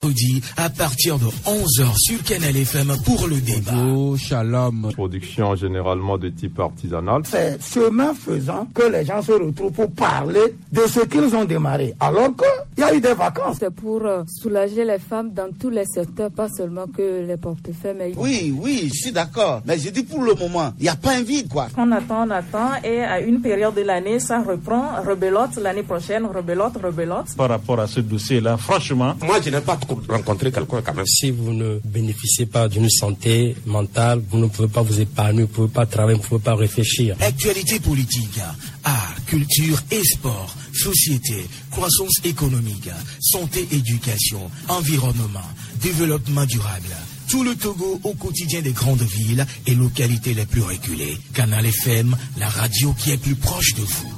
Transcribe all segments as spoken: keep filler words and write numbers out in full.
mercredi à partir de onze heures sur Canal F M pour le débat. Bonjour, shalom. Production généralement de type artisanal. C'est chemin faisant que les gens se retrouvent pour parler de ce qu'ils ont démarré, alors qu'il y a eu des vacances. C'est pour euh, soulager les femmes dans tous les secteurs, pas seulement que les portefeuilles. Mais... Oui, oui, je suis d'accord. Mais je dis pour le moment, il n'y a pas un vide, quoi. On attend, on attend, et à une période de l'année, ça reprend, rebelote, l'année prochaine, rebelote, rebelote. Par rapport à ce dossier-là, franchement... Moi, je n'ai pas rencontré quelqu'un quand même. Si vous ne bénéficiez pas d'une santé mentale, vous ne pouvez pas vous épanouir, vous ne pouvez pas travailler, vous ne pouvez pas réfléchir. Actualité politique, art, culture et sport, société, croissance économique, santé, éducation, environnement, développement durable. Tout le Togo au quotidien des grandes villes et localités les plus reculées. Canal F M, la radio qui est plus proche de vous.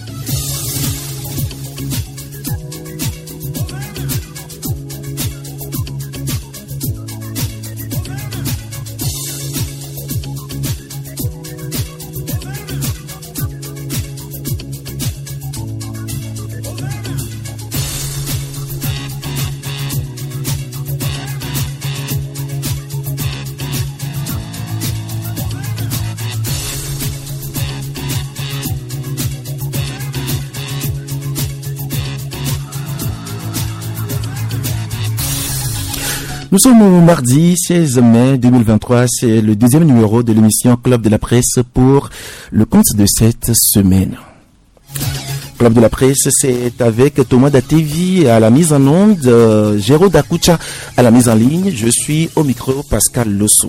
Nous sommes au mardi seize mai deux mille vingt-trois, c'est le deuxième numéro de l'émission Club de la Presse pour le compte de cette semaine. Club de la Presse, c'est avec Thomas Datevi à la mise en onde, euh, Géraud Dakucha à la mise en ligne, je suis au micro Pascal Losso.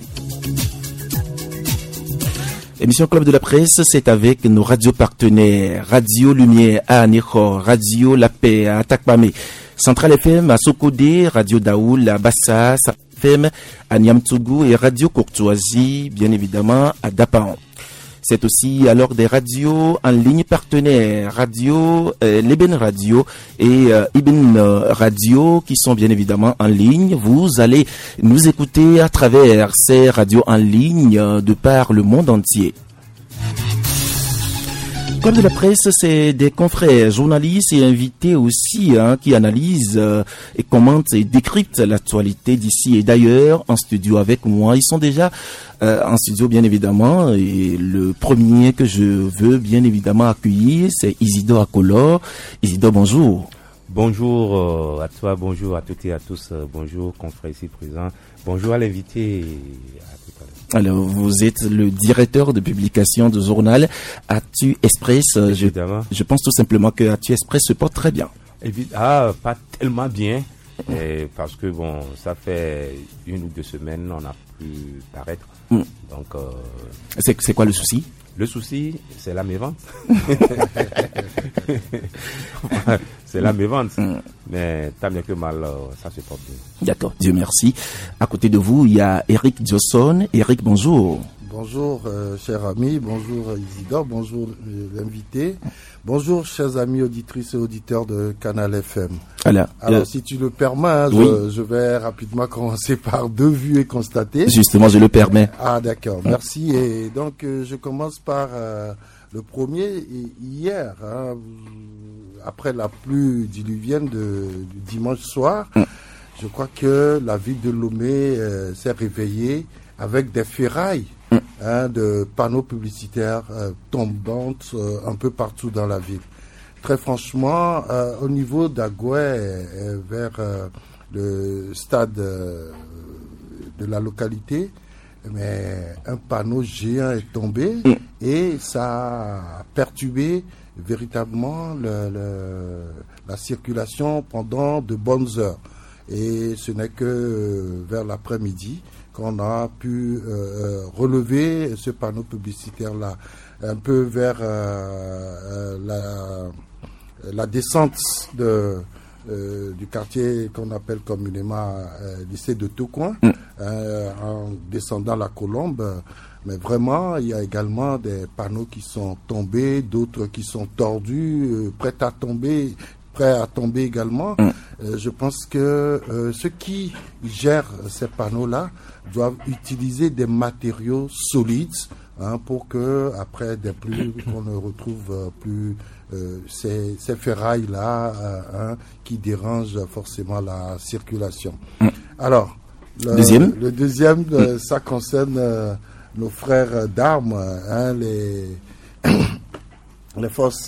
Émission Club de la Presse, c'est avec nos radios partenaires, Radio Lumière à Anécho, Radio La Paix à Atakpame, Centrale F M à Sokodé, Radio Daoul à Bassa, F M à Niamtougou et Radio Courtoisie, bien évidemment, à Dapaon. C'est aussi alors des radios en ligne partenaires, Radio euh, Leben Radio et euh, Ibn Radio qui sont bien évidemment en ligne. Vous allez nous écouter à travers ces radios en ligne euh, de par le monde entier. Comme de la presse, c'est des confrères, journalistes et invités aussi hein, qui analysent euh, et commentent et décryptent l'actualité d'ici et d'ailleurs en studio avec moi. Ils sont déjà euh, en studio bien évidemment et le premier que je veux bien évidemment accueillir, c'est Isidore Akolo. Isidore, bonjour. Bonjour euh, à toi, bonjour à toutes et à tous, euh, bonjour confrères ici présents, bonjour à l'invité. Alors, vous êtes le directeur de publication du journal Actu Express. Je, je pense tout simplement que Actu Express se porte très bien. Ah, pas tellement bien, et parce que bon, ça fait une ou deux semaines, on a pu paraître. Mm. Donc, euh, c'est, c'est quoi le souci? Le souci, c'est la mévente. C'est la mévente. Mm. Mais tant bien que mal, ça se porte bien. D'accord, Dieu merci. À côté de vous, il y a Eric Diosson. Eric, bonjour. Bonjour, euh, chers amis. Bonjour, Isidore. Bonjour, euh, l'invité. Bonjour, chers amis auditrices et auditeurs de Canal F M. Alors, Alors euh, si tu le permets, hein, oui. je, je vais rapidement commencer par deux vues et constater. Justement, je le permets. Ah, d'accord. Merci. Et donc, euh, je commence par euh, le premier. Hier, hein, après la pluie diluvienne de, du dimanche soir, mm. je crois que la ville de Lomé euh, s'est réveillée avec des ferrailles mm. hein, de panneaux publicitaires euh, tombantes euh, un peu partout dans la ville. Très franchement, euh, au niveau d'Agoué, euh, vers euh, le stade euh, de la localité, mais un panneau géant est tombé mm. et ça a perturbé véritablement le, le, la circulation pendant de bonnes heures. Et ce n'est que euh, vers l'après-midi qu'on a pu euh, relever ce panneau publicitaire-là, un peu vers euh, euh, la, la descente de, euh, du quartier qu'on appelle communément euh, lycée de Tocoin, mm. euh, en descendant la Colombe. Mais vraiment, il y a également des panneaux qui sont tombés, d'autres qui sont tordus, euh, prêts à tomber, prêts à tomber également. Mm. Euh, je pense que euh, ceux qui gèrent ces panneaux-là doivent utiliser des matériaux solides hein, pour que après des pluies qu'on ne retrouve euh, plus euh, ces, ces ferrailles là euh, hein, qui dérangent forcément la circulation. Mmh. Alors le deuxième, le deuxième euh, ça concerne euh, nos frères d'armes, hein, les les forces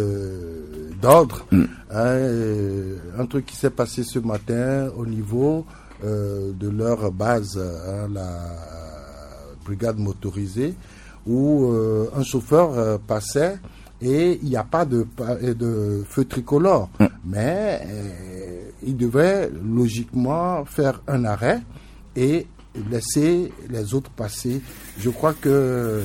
de d'ordre. Mmh. Hein, un truc qui s'est passé ce matin au niveau euh, de leur base, hein, la brigade motorisée, où euh, un chauffeur euh, passait et il n'y a pas de, de feu tricolore, mmh. mais euh, il devait logiquement faire un arrêt et laisser les autres passer. Je crois que euh,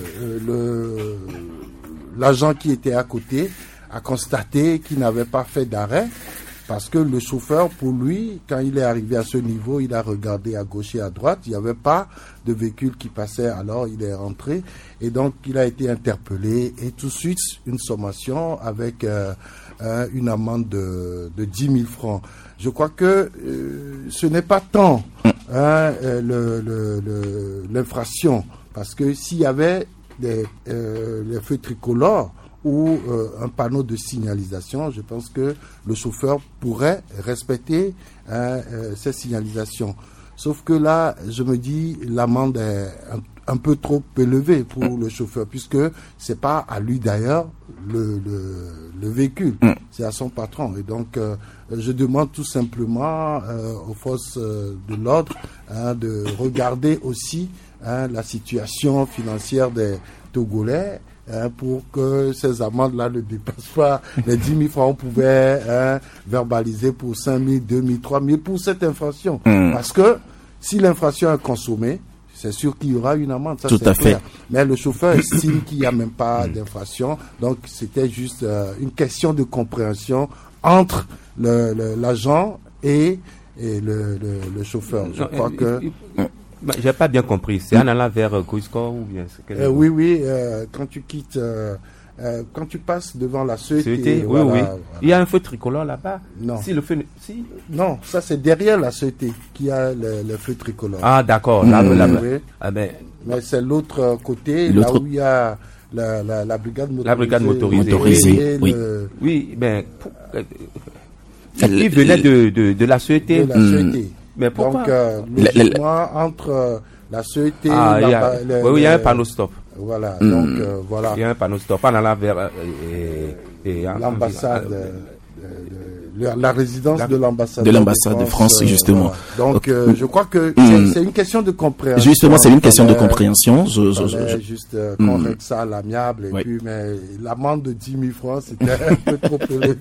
le l'agent qui était à côté a constaté qu'il n'avait pas fait d'arrêt, parce que le chauffeur, pour lui, quand il est arrivé à ce niveau, il a regardé à gauche et à droite, il n'y avait pas de véhicule qui passait, alors il est rentré, et donc il a été interpellé, et tout de suite, une sommation avec euh, euh, une amende de, de dix mille francs. Je crois que euh, ce n'est pas tant hein, le, le, le, l'infraction, parce que s'il y avait des, euh, les feux tricolores, ou euh, un panneau de signalisation, je pense que le chauffeur pourrait respecter hein, euh, ces signalisations. Sauf que là, je me dis, l'amende est un, un peu trop élevée pour mmh. le chauffeur, puisque c'est pas à lui d'ailleurs le, le, le véhicule, mmh. c'est à son patron. Et donc, euh, je demande tout simplement euh, aux forces euh, de l'ordre hein, de regarder aussi hein, la situation financière des Togolais, Hein, pour que ces amendes-là ne dépassent pas les dix mille francs. On pouvait hein, verbaliser pour cinq mille, deux mille, trois mille pour cette infraction. Mmh. Parce que si l'infraction est consommée, c'est sûr qu'il y aura une amende. Ça, Tout c'est à clair. fait. Mais le chauffeur estime qu'il n'y a même pas d'infraction. Donc, c'était juste euh, une question de compréhension entre le, le, l'agent et, et le, le, le chauffeur. Je non, crois euh, que... Euh, Bah, j'ai pas bien compris. C'est en allant vers euh, Coisco ou bien c'est quel... euh, Oui, oui. Euh, quand tu quittes, euh, euh, quand tu passes devant la C E T, oui, voilà, oui. Voilà. Il y a un feu tricolore là-bas. Non. Si le feu, si. Non, ça c'est derrière la C E T qu'il y a le, le feu tricolore. Ah d'accord. Là, mmh. là, là, oui. ah, ben... Mais c'est l'autre côté, l'autre... là où il y a la, la, la brigade motorisée. La brigade motorisée. motorisée oui. Le... Oui, ben. Pour, euh, il, il venait de, de, de la C E T. De la C E T. Mmh. Mais pourquoi? Donc, euh, logiquement, entre la C E T ah, la, il y a, le, oui, il y a un panneau stop. Voilà, mmh. donc euh, voilà. Il y a un panneau stop en allant vers euh, et, et, l'ambassade, euh, de, de, de, la résidence la, de l'ambassade de l'ambassade de France, euh, justement. Voilà. Donc, euh, je crois que mmh. c'est, c'est une question de compréhension. Justement, c'est une question de compréhension. Je, je, je, je... juste euh, qu'on mmh. règle ça à l'amiable. Et oui. puis, mais l'amende de dix mille francs, c'était un peu trop élevé.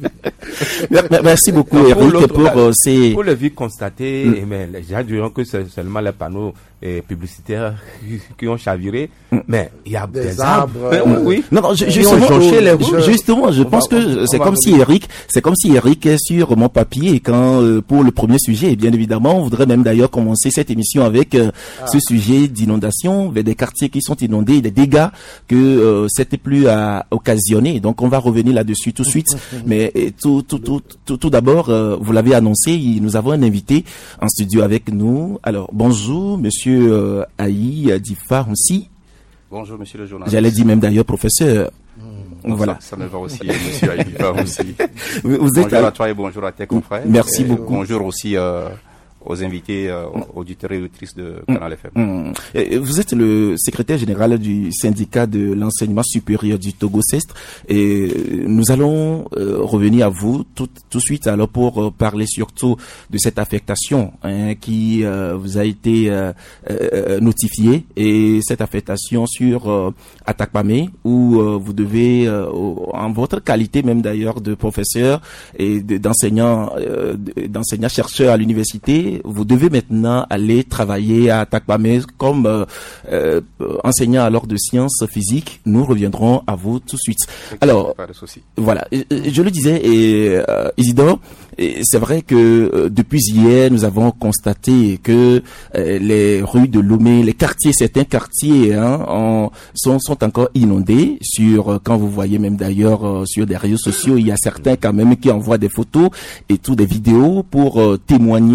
Merci beaucoup, non, Eric, pour, pour euh, ces... Pour le vide constaté, mmh. mais les gens diront que c'est seulement les panneaux eh, publicitaires qui ont chaviré, mmh. mais il y a des, des arbres. arbres euh, oui. Non, non, justement, je, justement, je pense va, que c'est comme si Eric, c'est comme si Eric est sur mon papier et quand euh, pour le premier sujet, et bien évidemment, on voudrait même d'ailleurs commencer cette émission avec euh, ah. ce sujet d'inondation, des quartiers qui sont inondés, des dégâts que euh, cette pluie a occasionné. Donc, on va revenir là-dessus tout de suite, mais et, tout Tout, tout, tout, tout d'abord, euh, vous l'avez annoncé, nous avons un invité en studio avec nous. Alors, bonjour, monsieur euh, Aïe Difa aussi. Bonjour, monsieur le journaliste. J'allais dire même d'ailleurs professeur. Mmh. Voilà. Ça, ça me va aussi, monsieur Aïe Difa aussi. Vous, vous bonjour êtes à toi et bonjour à tes confrères. Merci et beaucoup. Bonjour aussi euh, aux invités, euh, auditeurs et auditrices de Canal F M. Mmh. Et vous êtes le secrétaire général du syndicat de l'enseignement supérieur du Togo CEST et nous allons euh, revenir à vous tout, tout de suite alors pour euh, parler surtout de cette affectation hein, qui euh, vous a été euh, euh, notifiée et cette affectation sur euh, Atakpamé où euh, vous devez euh, en votre qualité même d'ailleurs de professeur et de, d'enseignant euh, d'enseignant chercheur à l'université, vous devez maintenant aller travailler à Atakpamé comme euh, euh, enseignant alors de sciences physiques. Nous reviendrons à vous tout de suite. Alors, pas de souci. Voilà, je le disais, et, euh, Isidore, et c'est vrai que euh, depuis hier, nous avons constaté que euh, les rues de Lomé, les quartiers, certains quartiers hein, en, sont, sont encore inondés. Sur, euh, quand vous voyez même d'ailleurs euh, sur des réseaux sociaux, il y a certains quand même qui envoient des photos et tout, des vidéos pour euh, témoigner le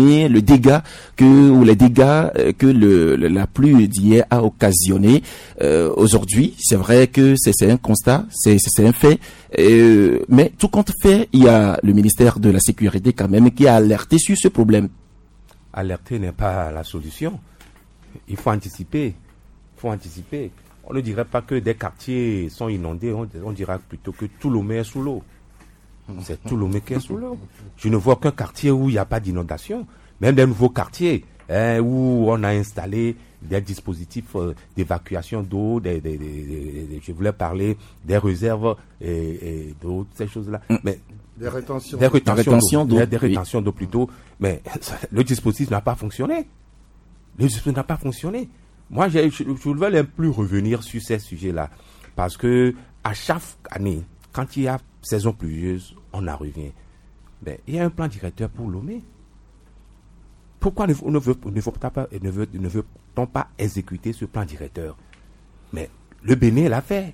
dégâts que ou les dégâts euh, que le, le la pluie d'hier a occasionné. Euh, aujourd'hui, c'est vrai que c'est c'est un constat, c'est c'est un fait. Euh, mais tout compte fait, il y a le ministère de la Sécurité quand même qui a alerté sur ce problème. Alerter n'est pas la solution. Il faut anticiper. Il faut anticiper. On ne dirait pas que des quartiers sont inondés, on, on dira plutôt que tout Lomé est sous l'eau. C'est tout Lomé qui est sous l'eau. Je ne vois aucun quartier où il n'y a pas d'inondation. Même des nouveaux quartiers hein, où on a installé des dispositifs euh, d'évacuation d'eau, des, des, des, des, des, je voulais parler des réserves et, et d'eau, ces choses-là. Mais des rétentions, des rétentions d'eau, d'eau, des rétentions d'eau plutôt. Mais le dispositif n'a pas fonctionné. Le dispositif n'a pas fonctionné. Moi, je, je, je ne veux plus revenir sur ces sujets-là. Parce que à chaque année, quand il y a saison pluvieuse, on en revient. Ben, il y a un plan directeur pour Lomé. Pourquoi ne, ne, veut, ne, veut pas, ne, veut, ne veut-on pas exécuter ce plan directeur? Mais le Bénin l'a fait.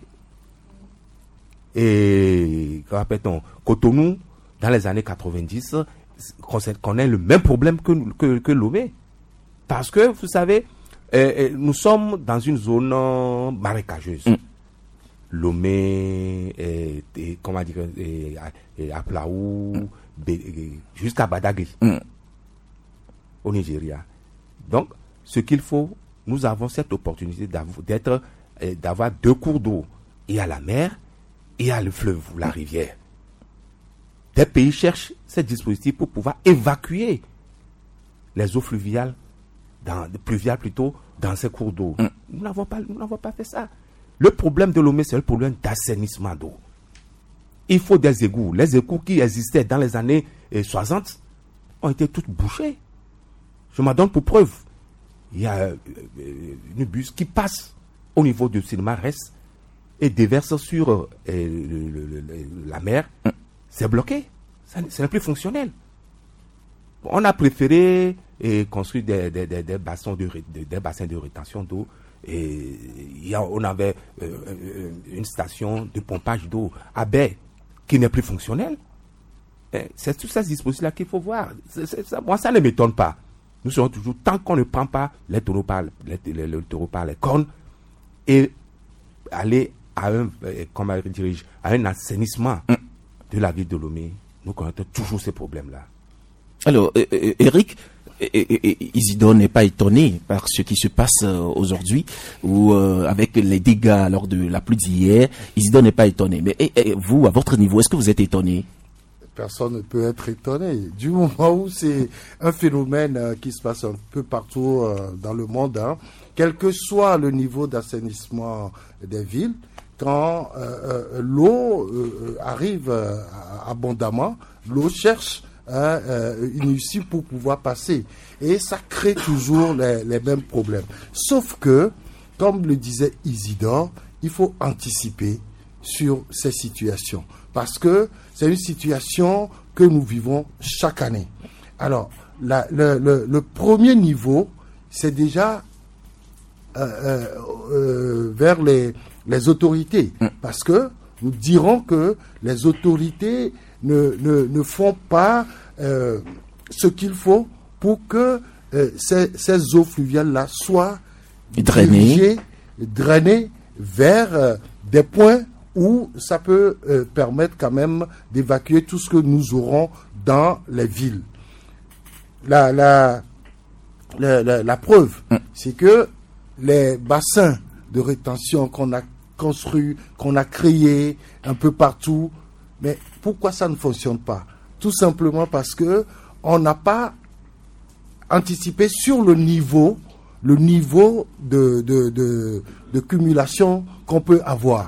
Et, rappelle-t-on, Cotonou, dans les années quatre-vingt-dix, connaît le même problème que, que, que Lomé. Parce que, vous savez, euh, nous sommes dans une zone euh, marécageuse. Mm. Lomé, et, et, comment dire, et, et à Plaou, jusqu'à Badagry, mm. au Nigeria. Donc, ce qu'il faut, nous avons cette opportunité d'avoir, d'être, d'avoir deux cours d'eau. Il y a la mer, et il y a le fleuve ou la rivière. Des pays cherchent ces dispositifs pour pouvoir évacuer les eaux fluviales, dans, pluviales plutôt, dans ces cours d'eau. Mm. Nous n'avons pas, nous n'avons pas fait ça. Le problème de Lomé, c'est le problème d'assainissement d'eau. Il faut des égouts. Les égouts qui existaient dans les années eh, soixante ont été tous bouchés. Je m'en donne pour preuve. Il y a euh, une bus qui passe au niveau du cinéma Rest et déverse sur euh, le, le, le, la mer. C'est bloqué. Ça, ce n'est plus fonctionnel. On a préféré eh, construire des, des, des, des, bassins de, des, des bassins de rétention d'eau. Et il y a, on avait euh, une station de pompage d'eau à baie qui n'est plus fonctionnelle. Et c'est tous ces dispositifs-là qu'il faut voir. C'est, c'est, ça, moi, ça ne m'étonne pas. Nous serons toujours, tant qu'on ne prend pas les taureaux par les, les, les, taureaux par les cornes et aller à un, comment je dirige, à un assainissement de la ville de Lomé, nous connaissons toujours ces problèmes-là. Alors, euh, euh, Eric, Isidore n'est pas étonné par ce qui se passe euh, aujourd'hui ou euh, avec les dégâts lors de la pluie d'hier. Isidore n'est pas étonné. Mais et, et vous, à votre niveau, est-ce que vous êtes étonné? Personne ne peut être étonné. Du moment où c'est un phénomène euh, qui se passe un peu partout euh, dans le monde, hein, quel que soit le niveau d'assainissement des villes, quand euh, euh, l'eau euh, arrive euh, abondamment, l'eau cherche Hein, euh, une issue pour pouvoir passer. Et ça crée toujours les, les mêmes problèmes. Sauf que, comme le disait Isidore, il faut anticiper sur ces situations. Parce que c'est une situation que nous vivons chaque année. Alors, la, le, le, le premier niveau, c'est déjà euh, euh, euh, vers les, les autorités. Parce que nous dirons que les autorités Ne, ne, ne font pas euh, ce qu'il faut pour que euh, ces, ces eaux fluviales-là soient drainées, drainées vers euh, des points où ça peut euh, permettre quand même d'évacuer tout ce que nous aurons dans les villes. La, la, la, la, la preuve, mm. c'est que les bassins de rétention qu'on a construits, qu'on a créés un peu partout, mais pourquoi ça ne fonctionne pas? Tout simplement parce que on n'a pas anticipé sur le niveau, le niveau de, de, de, de cumulation qu'on peut avoir.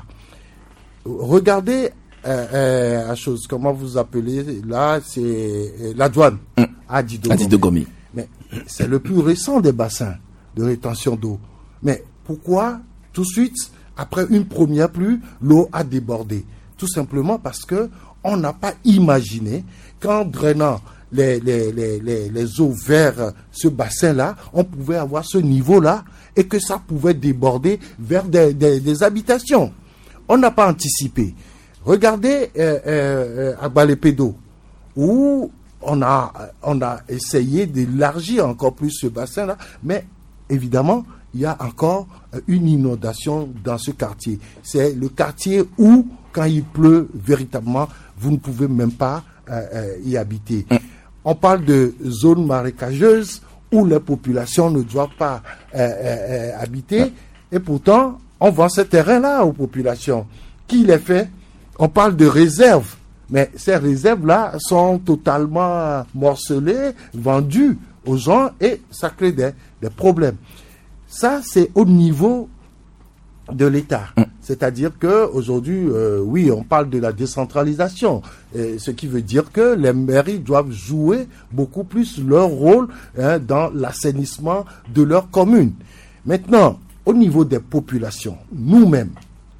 Regardez euh, euh, la chose, comment vous appelez là, c'est euh, la douane mmh. à Didogomi. Mais c'est le plus récent des bassins de rétention d'eau. Mais pourquoi tout de suite, après une première pluie, l'eau a débordé? Tout simplement parce que on n'a pas imaginé qu'en drainant les, les, les, les, les eaux vers ce bassin-là, on pouvait avoir ce niveau-là et que ça pouvait déborder vers des, des, des habitations. On n'a pas anticipé. Regardez euh, euh, à Balépédo, où on a, on a essayé d'élargir encore plus ce bassin-là, mais évidemment, il y a encore une inondation dans ce quartier. C'est le quartier où, quand il pleut, véritablement, vous ne pouvez même pas euh, euh, y habiter. Mmh. On parle de zones marécageuses où les populations ne doivent pas euh, euh, habiter, mmh. et pourtant, on vend ces terrains-là aux populations. Qui les fait? On parle de réserves, mais ces réserves-là sont totalement morcelées, vendues aux gens, et ça crée des, des problèmes. Ça, c'est au niveau de l'État. Mmh. C'est-à-dire qu'aujourd'hui, euh, oui, on parle de la décentralisation, et ce qui veut dire que les mairies doivent jouer beaucoup plus leur rôle hein, dans l'assainissement de leur commune. Maintenant, au niveau des populations, nous-mêmes,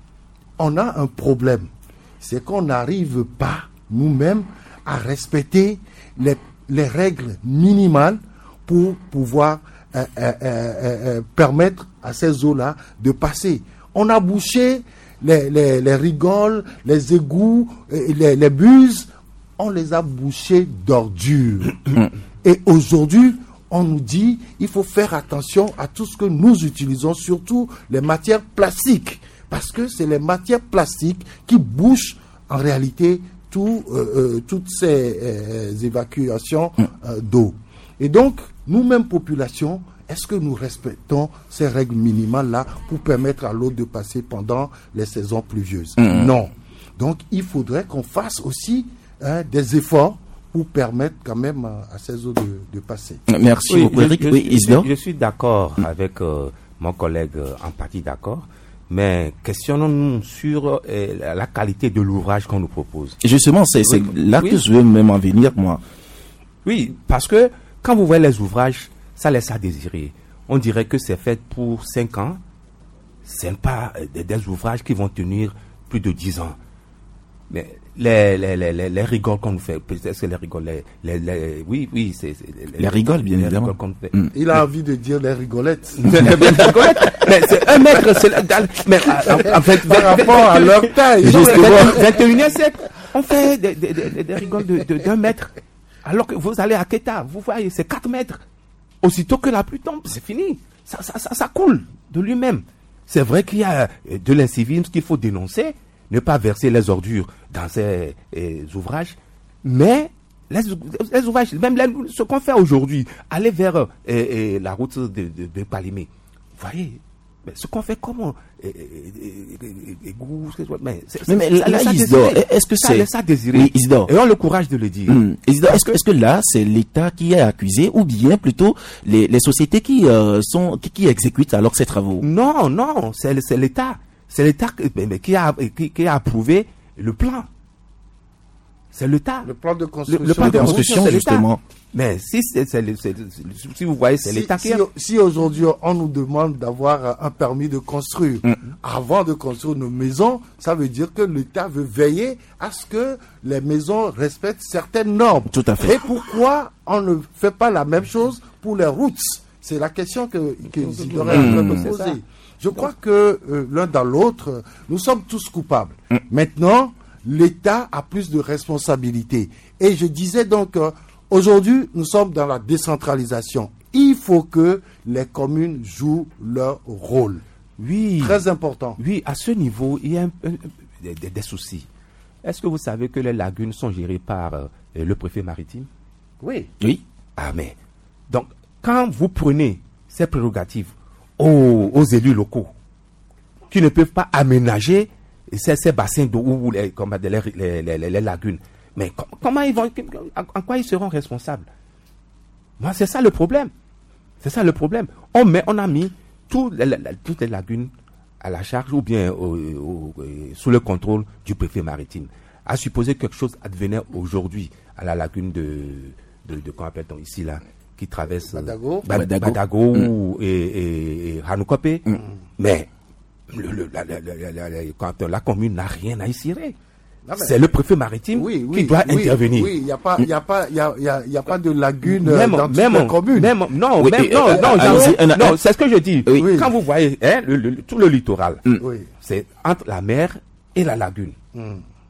on a un problème. C'est qu'on n'arrive pas, nous-mêmes, à respecter les, les règles minimales pour pouvoir euh, euh, euh, euh, permettre à ces eaux-là de passer. On a bouché les, les, les rigoles, les égouts, les, les buses, on les a bouchés d'ordures. Et aujourd'hui, on nous dit il faut faire attention à tout ce que nous utilisons, surtout les matières plastiques, parce que c'est les matières plastiques qui bouchent en réalité tout, euh, euh, toutes ces euh, évacuations euh, d'eau. Et donc, nous-mêmes, population, est-ce que nous respectons ces règles minimales-là pour permettre à l'eau de passer pendant les saisons pluvieuses? Mmh. Non. Donc, il faudrait qu'on fasse aussi hein, des efforts pour permettre quand même à, à ces eaux de, de passer. Merci oui, beaucoup, Eric. Je, oui, je, je, je suis d'accord mmh. avec euh, mon collègue euh, en partie d'accord, mais questionnons-nous sur euh, la qualité de l'ouvrage qu'on nous propose. Justement, c'est, c'est oui. là oui. que je veux même en venir, moi. Oui, parce que quand vous voyez les ouvrages, ça laisse à désirer. On dirait que c'est fait pour cinq ans. Ce n'est pas des, des ouvrages qui vont tenir plus de dix ans. Mais les, les, les, les, les rigoles qu'on nous fait, peut-être que les rigoles, les, les, les, oui, oui, c'est, c'est les, les rigoles, bien les évidemment. Rigoles qu'on fait. Mm. Il a mais, envie de dire les rigolettes. les rigolettes, mais c'est un mètre, c'est la, mais en, en fait, par rapport à leur taille, vingt et unième siècle, on fait des, des, des, des rigoles de, de, d'un mètre. Alors que vous allez à Keta, vous voyez, c'est quatre mètres. Aussitôt que la pluie tombe, c'est fini. Ça, ça, ça, ça coule de lui-même. C'est vrai qu'il y a de l'incivisme qu'il faut dénoncer, ne pas verser les ordures dans ces eh, ouvrages, mais les, les ouvrages, même les, ce qu'on fait aujourd'hui, aller vers eh, eh, la route de, de, de Palimé, vous voyez, mais ce qu'on fait comment eh, eh, eh, égout, mais, c'est, mais, mais là, là Isidore, est-ce que ça c'est laisse à désirer, oui, Isidore. Et on a le courage de le dire. Mmh. Isidore, est-ce que, est-ce que là c'est l'État qui est accusé ou bien plutôt les, les sociétés qui euh, sont qui, qui exécutent alors ces travaux? Non, non, c'est, c'est l'État, c'est l'État qui a qui, qui a approuvé le plan. C'est l'État. Le plan de construction. Le, le plan de construction, c'est justement. l'État. Mais si, c'est, c'est, c'est, c'est, si vous voyez, c'est si, l'État si, qui a... Si aujourd'hui, on nous demande d'avoir un permis de construire, mmh. avant de construire nos maisons, ça veut dire que l'État veut veiller à ce que les maisons respectent certaines normes. Tout à fait. Et pourquoi on ne fait pas la même chose pour les routes? C'est la question que, que Isidore est en train de poser. Je crois que euh, l'un dans l'autre, nous sommes tous coupables. Mmh. Maintenant, l'État a plus de responsabilités. Et je disais donc, euh, aujourd'hui, nous sommes dans la décentralisation. Il faut que les communes jouent leur rôle. Oui. Très important. Oui, à ce niveau, il y a un, un, des, des, des soucis. Est-ce que vous savez que les lagunes sont gérées par euh, le préfet maritime? Oui. Oui. Ah, mais. Donc, quand vous prenez ces prérogatives aux, aux élus locaux, qui ne peuvent pas aménager ces, ces bassins d'eau ou les, comme les, les, les, les, les lagunes, mais com- comment ils vont, en quoi ils seront responsables? Moi, c'est ça le problème. C'est ça le problème. On met, on a mis tout, les, les, toutes les lagunes à la charge ou bien au, au, au, sous le contrôle du préfet maritime. À supposer que quelque chose advenait aujourd'hui à la lagune de, de, de comment appelle-t-on ici là, qui traverse Badago, Badago, Badago mm. et, et, et Hanoukope, mm. mais le, le, la, la, la, la, la, quand la commune n'a rien à y cirer. Non, c'est le préfet maritime oui, oui, qui doit oui, intervenir. Oui, il n'y a pas, il y a pas, il y a, il y a, il y a pas de lagune même, dans même, toute la commune. Même, non, oui, même, et, non, euh, non, euh, non, euh, non, c'est ce que je dis. Oui. Quand vous voyez, hein, le, le, tout le littoral, mm. oui. c'est entre la mer et la lagune. Mm.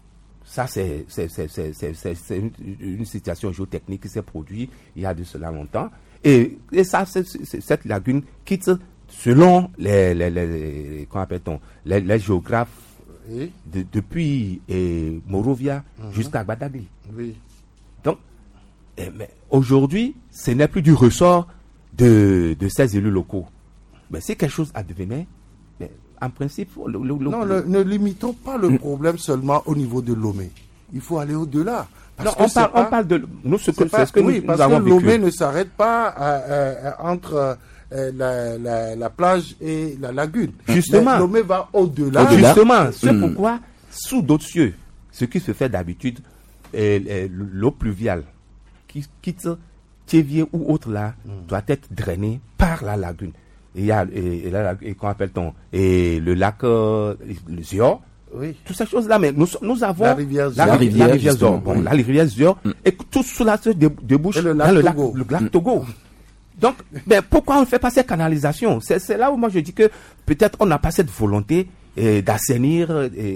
Ça, c'est, c'est, c'est, c'est, c'est, c'est, c'est une, une situation géotechnique qui s'est produite il y a de cela longtemps. Et, et ça, c'est, c'est, cette lagune quitte, selon les, les, les, les, comment appelle-t-on, les, les géographes, oui. de, depuis et Morovia mm-hmm. jusqu'à Badagry. Oui. Donc, eh, mais aujourd'hui, ce n'est plus du ressort de, de ces élus locaux. Mais si quelque chose advenait, mais en principe... Le, le, non, le, ne limitons pas le problème seulement au niveau de Lomé. Il faut aller au-delà. Parce non, on, parle, pas, on parle de... Nous, ce que, c'est, pas, c'est ce que oui, nous, parce nous avons que Lomé vécu. ne s'arrête pas euh, euh, entre euh, la, la, la plage et la lagune. Justement. Mais Lomé va au-delà. au-delà. Justement, c'est mmh. pourquoi, sous d'autres cieux, ce qui se fait d'habitude, est, est, l'eau pluviale qui quitte Thiévier ou autre là, mmh. doit être drainée par la lagune. Il y a, et, et là, et qu'on appelle-t-on, et le lac, euh, le Zior, oui. toutes ces choses-là, mais nous, nous avons la rivière la, la rivière, la rivière Zior, bon, oui. la rivière Zior, mm. et tout cela se débouche le dans le lac, Togo. le lac mm. Togo. Donc, ben, pourquoi on ne fait pas cette canalisation? C'est, c'est là où moi je dis que peut-être on n'a pas cette volonté et d'assainir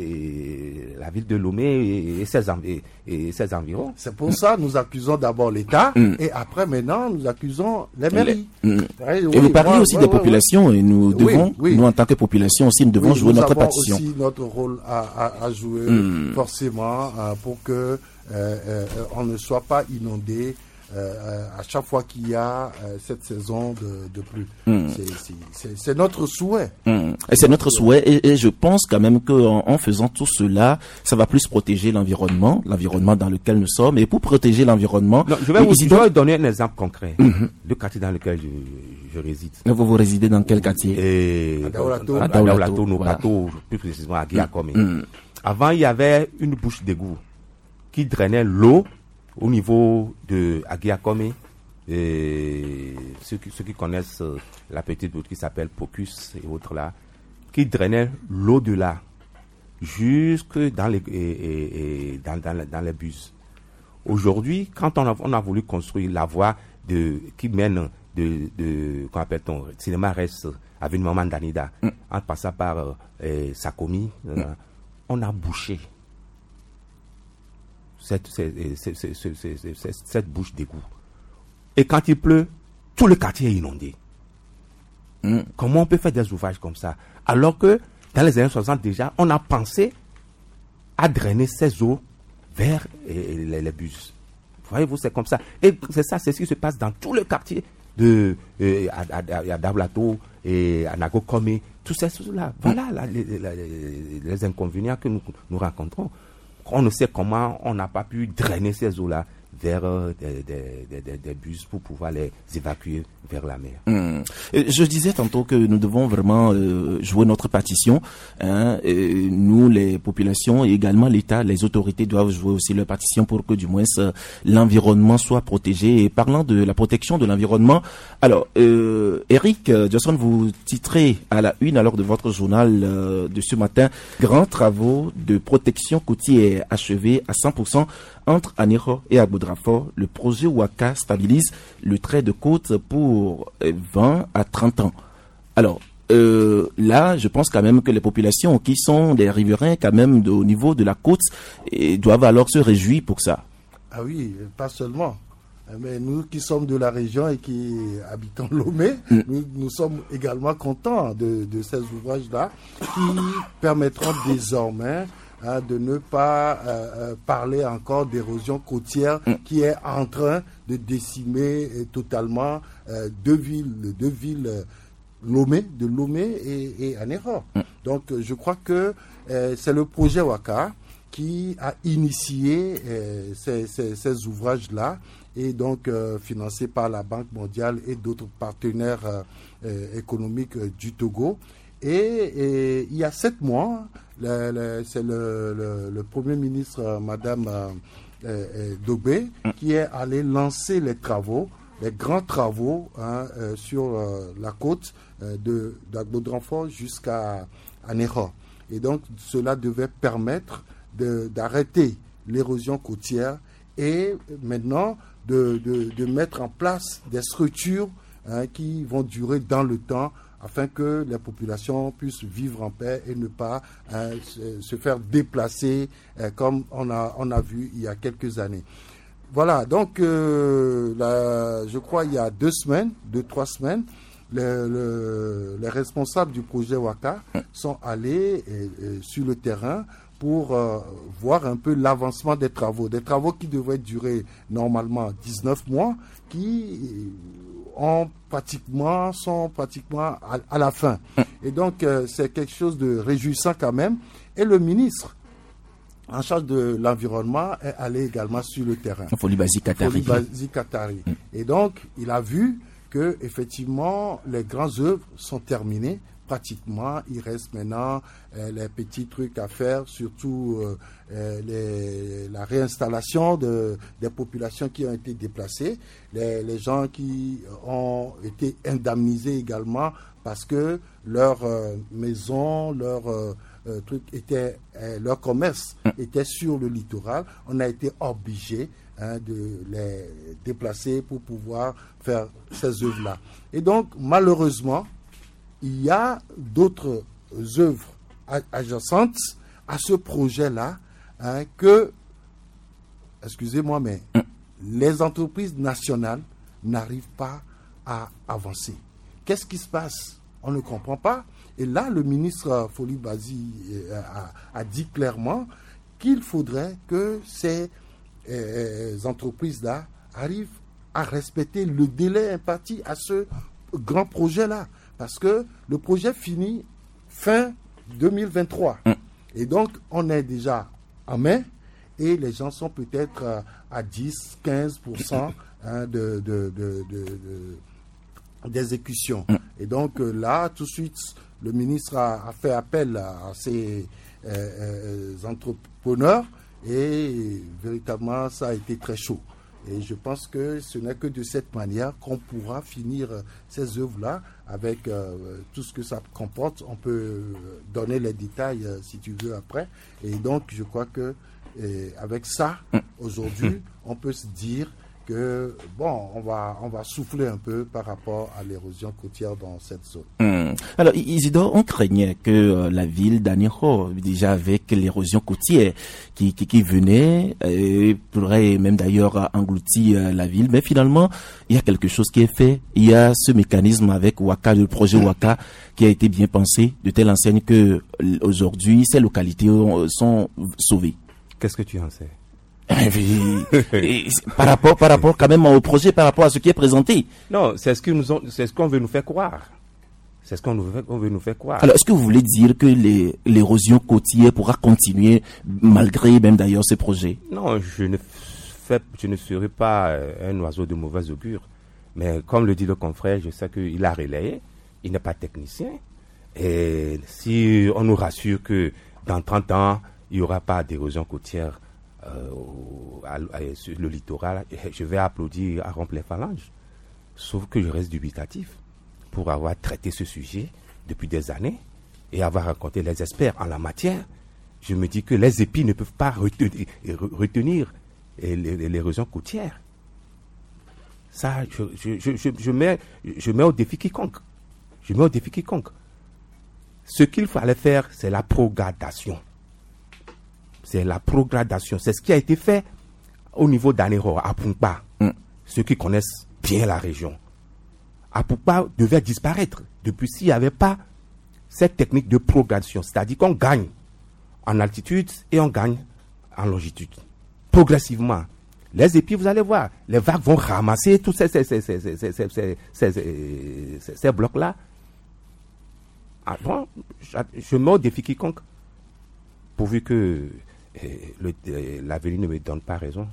et, la ville de Lomé et, et, ses, et, et ses environs. C'est pour ça que nous accusons d'abord l'État mm. et après maintenant nous accusons les mairies. Mm. Et oui, vous parlez aussi ouais, des ouais, populations ouais. et nous devons, oui, oui. nous en tant que population aussi, nous devons oui, jouer nous notre avons partition. Aussi notre rôle à, à, à jouer mm. forcément euh, pour que euh, euh, on ne soit pas inondé. Euh, à chaque fois qu'il y a euh, cette saison de, de pluie. Mm. C'est, c'est, c'est, c'est notre souhait. Mm. Et c'est notre souhait et, et je pense quand même qu'en en faisant tout cela, ça va plus protéger l'environnement, l'environnement dans lequel nous sommes. Et pour protéger l'environnement... Non, je vais vous, je vais donner un exemple concret. Mm-hmm. Le quartier dans lequel je, je réside. Vous, vous résidez dans quel quartier? Et, à Daoulato. À Daoulato, Nokato, voilà. Plus précisément à Guiakome. Mm. Avant, il y avait une bouche d'égout qui drainait l'eau au niveau de Aguiakome, et ceux qui, ceux qui connaissent la petite route qui s'appelle Pocus et autres là, qui drainait l'eau de là jusque dans les, et, et, et dans, dans, dans les bus. Aujourd'hui, quand on a, on a voulu construire la voie de, qui mène de, de qu'on appelle-t-on, cinéma reste avec une maman d'Anida, mm. en passant par euh, Sakomi, mm. euh, on a bouché Cette, cette, cette, cette, cette, cette, cette bouche d'égout. Et quand il pleut, tout le quartier est inondé. Mm. Comment on peut faire des ouvrages comme ça? Alors que dans les années soixante déjà, on a pensé à drainer ces eaux vers et, et les, les bus. Voyez-vous, c'est comme ça. Et c'est ça, c'est ce qui se passe dans tout le quartier de euh, à, à, à Daoulato et à Nagokome, tous ces choses-là. Voilà mm. la, les, les, les inconvénients que nous, nous rencontrons. On ne sait comment on n'a pas pu drainer ces eaux-là vers euh, des, des, des, des bus pour pouvoir les évacuer vers la mer. Mmh. Je disais tantôt que nous devons vraiment euh, jouer notre partition. Hein, et nous, les populations, et également l'État, les autorités doivent jouer aussi leur partition pour que du moins euh, l'environnement soit protégé. Et parlant de la protection de l'environnement, alors, euh, Eric Johnson, vous titrez à la une alors de votre journal euh, de ce matin, grands travaux de protection côtière achevés à cent pour cent entre Anéro et Agbodrafort. Le projet Ouaka stabilise le trait de côte pour vingt à trente ans. Alors, euh, là, je pense quand même que les populations qui sont des riverains quand même de, au niveau de la côte et doivent alors se réjouir pour ça. Ah oui, pas seulement. Mais nous qui sommes de la région et qui habitons Lomé, mm. nous, nous sommes également contents de, de ces ouvrages-là qui permettront désormais Hein, de ne pas euh, parler encore d'érosion côtière mm. qui est en train de décimer euh, totalement euh, deux villes, deux villes euh, Lomé, de Lomé et, et Anéro. Mm. Donc euh, je crois que euh, c'est le projet Ouaka qui a initié euh, ces, ces, ces ouvrages-là et donc euh, financé par la Banque mondiale et d'autres partenaires euh, euh, économiques euh, du Togo. Et, et il y a sept mois, le, le, c'est le, le, le Premier ministre, euh, Madame euh, euh, Dobé, qui est allé lancer les travaux, les grands travaux hein, euh, sur euh, la côte euh, de d'Agbodrafort jusqu'à Anéro. Et donc, cela devait permettre de, d'arrêter l'érosion côtière et maintenant de, de, de mettre en place des structures hein, qui vont durer dans le temps afin que les populations puissent vivre en paix et ne pas hein, se, se faire déplacer euh, comme on a, on a vu il y a quelques années. Voilà, donc euh, la, je crois il y a deux semaines, deux, trois semaines, le, le, les responsables du projet Ouaka sont allés et, et, sur le terrain pour euh, voir un peu l'avancement des travaux. Des travaux qui devraient durer normalement dix-neuf mois, qui ont pratiquement, sont pratiquement à, à la fin. Et donc, euh, c'est quelque chose de réjouissant quand même. Et le ministre en charge de l'environnement est allé également sur le terrain. Folibazi Katari. Folibazi Katari. Mm. Et donc, il a vu que effectivement les grandes œuvres sont terminées pratiquement. Il reste maintenant euh, les petits trucs à faire, surtout euh, euh, les, la réinstallation de, des populations qui ont été déplacées, les, les gens qui ont été indemnisés également parce que leur euh, maison, leur euh, euh, truc était, euh, leur commerce était sur le littoral. On a été obligé Hein, de les déplacer pour pouvoir faire ces œuvres-là. Et donc, malheureusement, il y a d'autres œuvres adjacentes à ce projet-là hein, que, excusez-moi, mais les entreprises nationales n'arrivent pas à avancer. Qu'est-ce qui se passe? On ne comprend pas. Et là, le ministre Folibazi a, a dit clairement qu'il faudrait que ces les entreprises-là arrivent à respecter le délai imparti à ce grand projet-là. Parce que le projet finit fin deux mille vingt-trois. Mm. Et donc, on est déjà en mai et les gens sont peut-être à dix à quinze pour cent hein, de, de, de, de, de, d'exécution. Mm. Et donc, là, tout de suite, le ministre a, a fait appel à ces euh, euh, entrepreneurs. Et véritablement, ça a été très chaud. Et je pense que ce n'est que de cette manière qu'on pourra finir ces œuvres-là avec euh, tout ce que ça comporte. On peut donner les détails euh, si tu veux après. Et donc, je crois que et avec ça, aujourd'hui, on peut se dire que, bon, on va, on va souffler un peu par rapport à l'érosion côtière dans cette zone. Hum. Alors, Isidore, on craignait que euh, la ville d'Aniho, déjà avec l'érosion côtière qui, qui, qui venait, euh, pourrait même d'ailleurs engloutir euh, la ville, mais finalement, il y a quelque chose qui est fait. Il y a ce mécanisme avec Ouaka, le projet Ouaka, qui a été bien pensé, de telle enseigne que aujourd'hui, ces localités sont sauvées. Qu'est-ce que tu en sais? Et par rapport, par rapport quand même au projet, par rapport à ce qui est présenté. Non, c'est ce que nous ont, c'est ce qu'on veut nous faire croire. C'est ce qu'on veut, on veut nous faire croire. Alors, est-ce que vous voulez dire que les, l'érosion côtière pourra continuer malgré même d'ailleurs ces projets? Non, je ne fais, je ne serai pas un oiseau de mauvaise augure. Mais comme le dit le confrère, je sais qu'il a relayé. Il n'est pas technicien. Et si on nous rassure que dans trente ans, il n'y aura pas d'érosion côtière, Euh, à, à, sur le littoral, je vais applaudir à rompre les phalanges. Sauf que je reste dubitatif pour avoir traité ce sujet depuis des années et avoir rencontré les experts en la matière. Je me dis que les épis ne peuvent pas retenir, retenir l'érosion côtière. Ça, je, je, je, je, je, mets, je mets au défi quiconque. Je mets au défi quiconque. Ce qu'il fallait faire, c'est la progradation. C'est la progradation. C'est ce qui a été fait au niveau d'Anéro, à Pumpa. Mm. Ceux qui connaissent bien la région. Apumpa devait disparaître depuis s'il n'y avait pas cette technique de progradation. C'est-à-dire qu'on gagne en altitude et on gagne en longitude. Progressivement. Les épis, vous allez voir, les vagues vont ramasser tous ces, ces, ces, ces, ces, ces, ces, ces, ces, ces, ces blocs-là. Ah, bon, je, je mets au défi quiconque. Pourvu que Le, l'avenir ne me donne pas raison.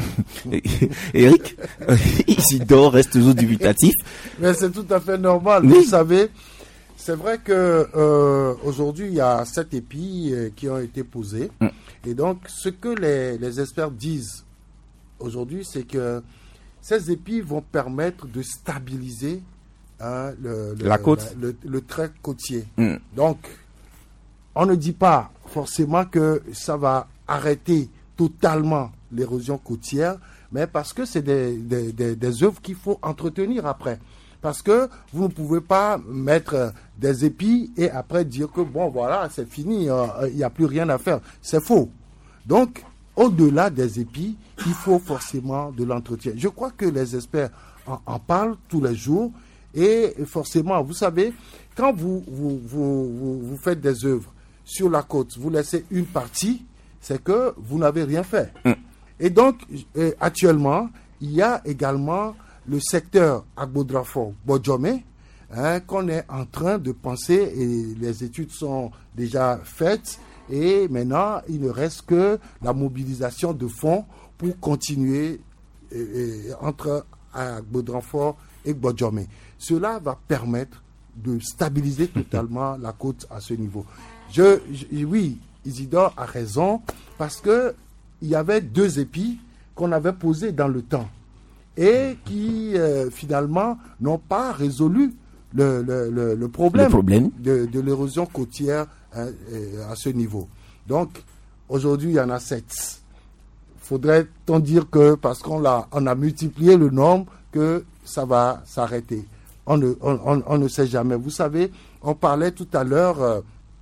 Eric, Isidore reste toujours dubitatif. Mais c'est tout à fait normal. Oui. Vous savez, c'est vrai que euh, aujourd'hui il y a sept épis euh, qui ont été posés. Mm. Et donc, ce que les, les experts disent aujourd'hui, c'est que ces épis vont permettre de stabiliser hein, le, le, la côte, la, le, le trait côtier. Mm. Donc, on ne dit pas forcément que ça va arrêter totalement l'érosion côtière, mais parce que c'est des, des, des, des œuvres qu'il faut entretenir après. Parce que vous ne pouvez pas mettre des épis et après dire que bon voilà, c'est fini, il euh, n'y a plus rien à faire. C'est faux. Donc, au-delà des épis, il faut forcément de l'entretien. Je crois que les experts en, en parlent tous les jours et forcément, vous savez, quand vous, vous, vous, vous, vous faites des œuvres sur la côte, vous laissez une partie, c'est que vous n'avez rien fait. Mm. Et donc, euh, actuellement, il y a également le secteur Agbodrafo-Bodjomé, hein, qu'on est en train de penser, et les études sont déjà faites, et maintenant, il ne reste que la mobilisation de fonds pour continuer euh, euh, entre Agbodrafo et Bodjomé. Cela va permettre de stabiliser totalement la côte à ce niveau. Je, je, oui, Isidore a raison, parce que il y avait deux épis qu'on avait posés dans le temps et qui, euh, finalement, n'ont pas résolu le, le, le, le problème, le problème. de, de l'érosion côtière hein, à ce niveau. Donc, aujourd'hui, il y en a sept. Faudrait-on dire que, parce qu'on l'a, on a multiplié le nombre, que ça va s'arrêter? On ne, on, on, on ne sait jamais. Vous savez, on parlait tout à l'heure euh,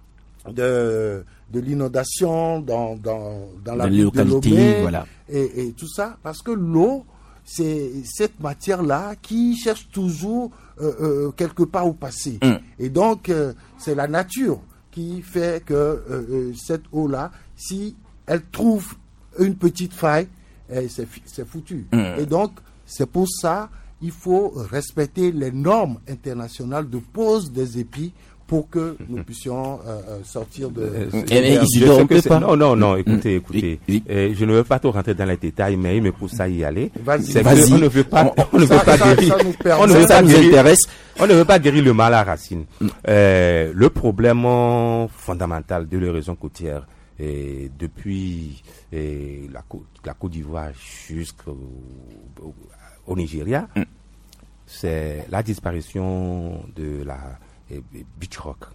de... de l'inondation dans, dans, dans la ville de Lomé, voilà. et, et tout ça, parce que l'eau, c'est cette matière-là qui cherche toujours euh, euh, quelque part où passer. Mm. Et donc, euh, c'est la nature qui fait que euh, euh, cette eau-là, si elle trouve une petite faille, eh, c'est, c'est foutu. Mm. Et donc, c'est pour ça il faut respecter les normes internationales de pose des épis pour que nous puissions euh, sortir de... Euh, euh, Isidore, on peut pas... Non, non, non, écoutez, mmh. écoutez. Oui, oui. Euh, je ne veux pas trop rentrer dans les détails, mais il me pousse à y aller. Vas-y. C'est Vas-y. on ne veut pas, on, on ne ça, veut pas ça, guérir... Ça nous permet, on ne veut ça pas nous guérir, intéresse. On ne veut pas guérir le mal à racine. Mmh. Euh, le problème fondamental de l'érosion côtière, et depuis et la, Côte, la Côte d'Ivoire jusqu'au au, au Nigeria, mmh. c'est la disparition de la eh, beach rock.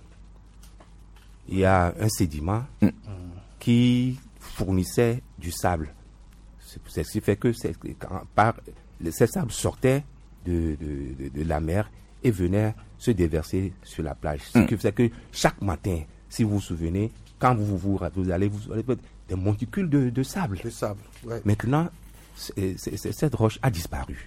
Il y a un sédiment mm. qui fournissait du sable. C'est ce qui fait que c'est, quand, par, ces sables sortaient de, de, de, de la mer et venaient se déverser sur la plage. Ce mm. qui faisait que chaque matin, si vous vous souvenez, quand vous vous, vous allez, vous allez des monticules de, de sable. De sable, ouais. Maintenant, c'est, c'est, c'est, cette roche a disparu.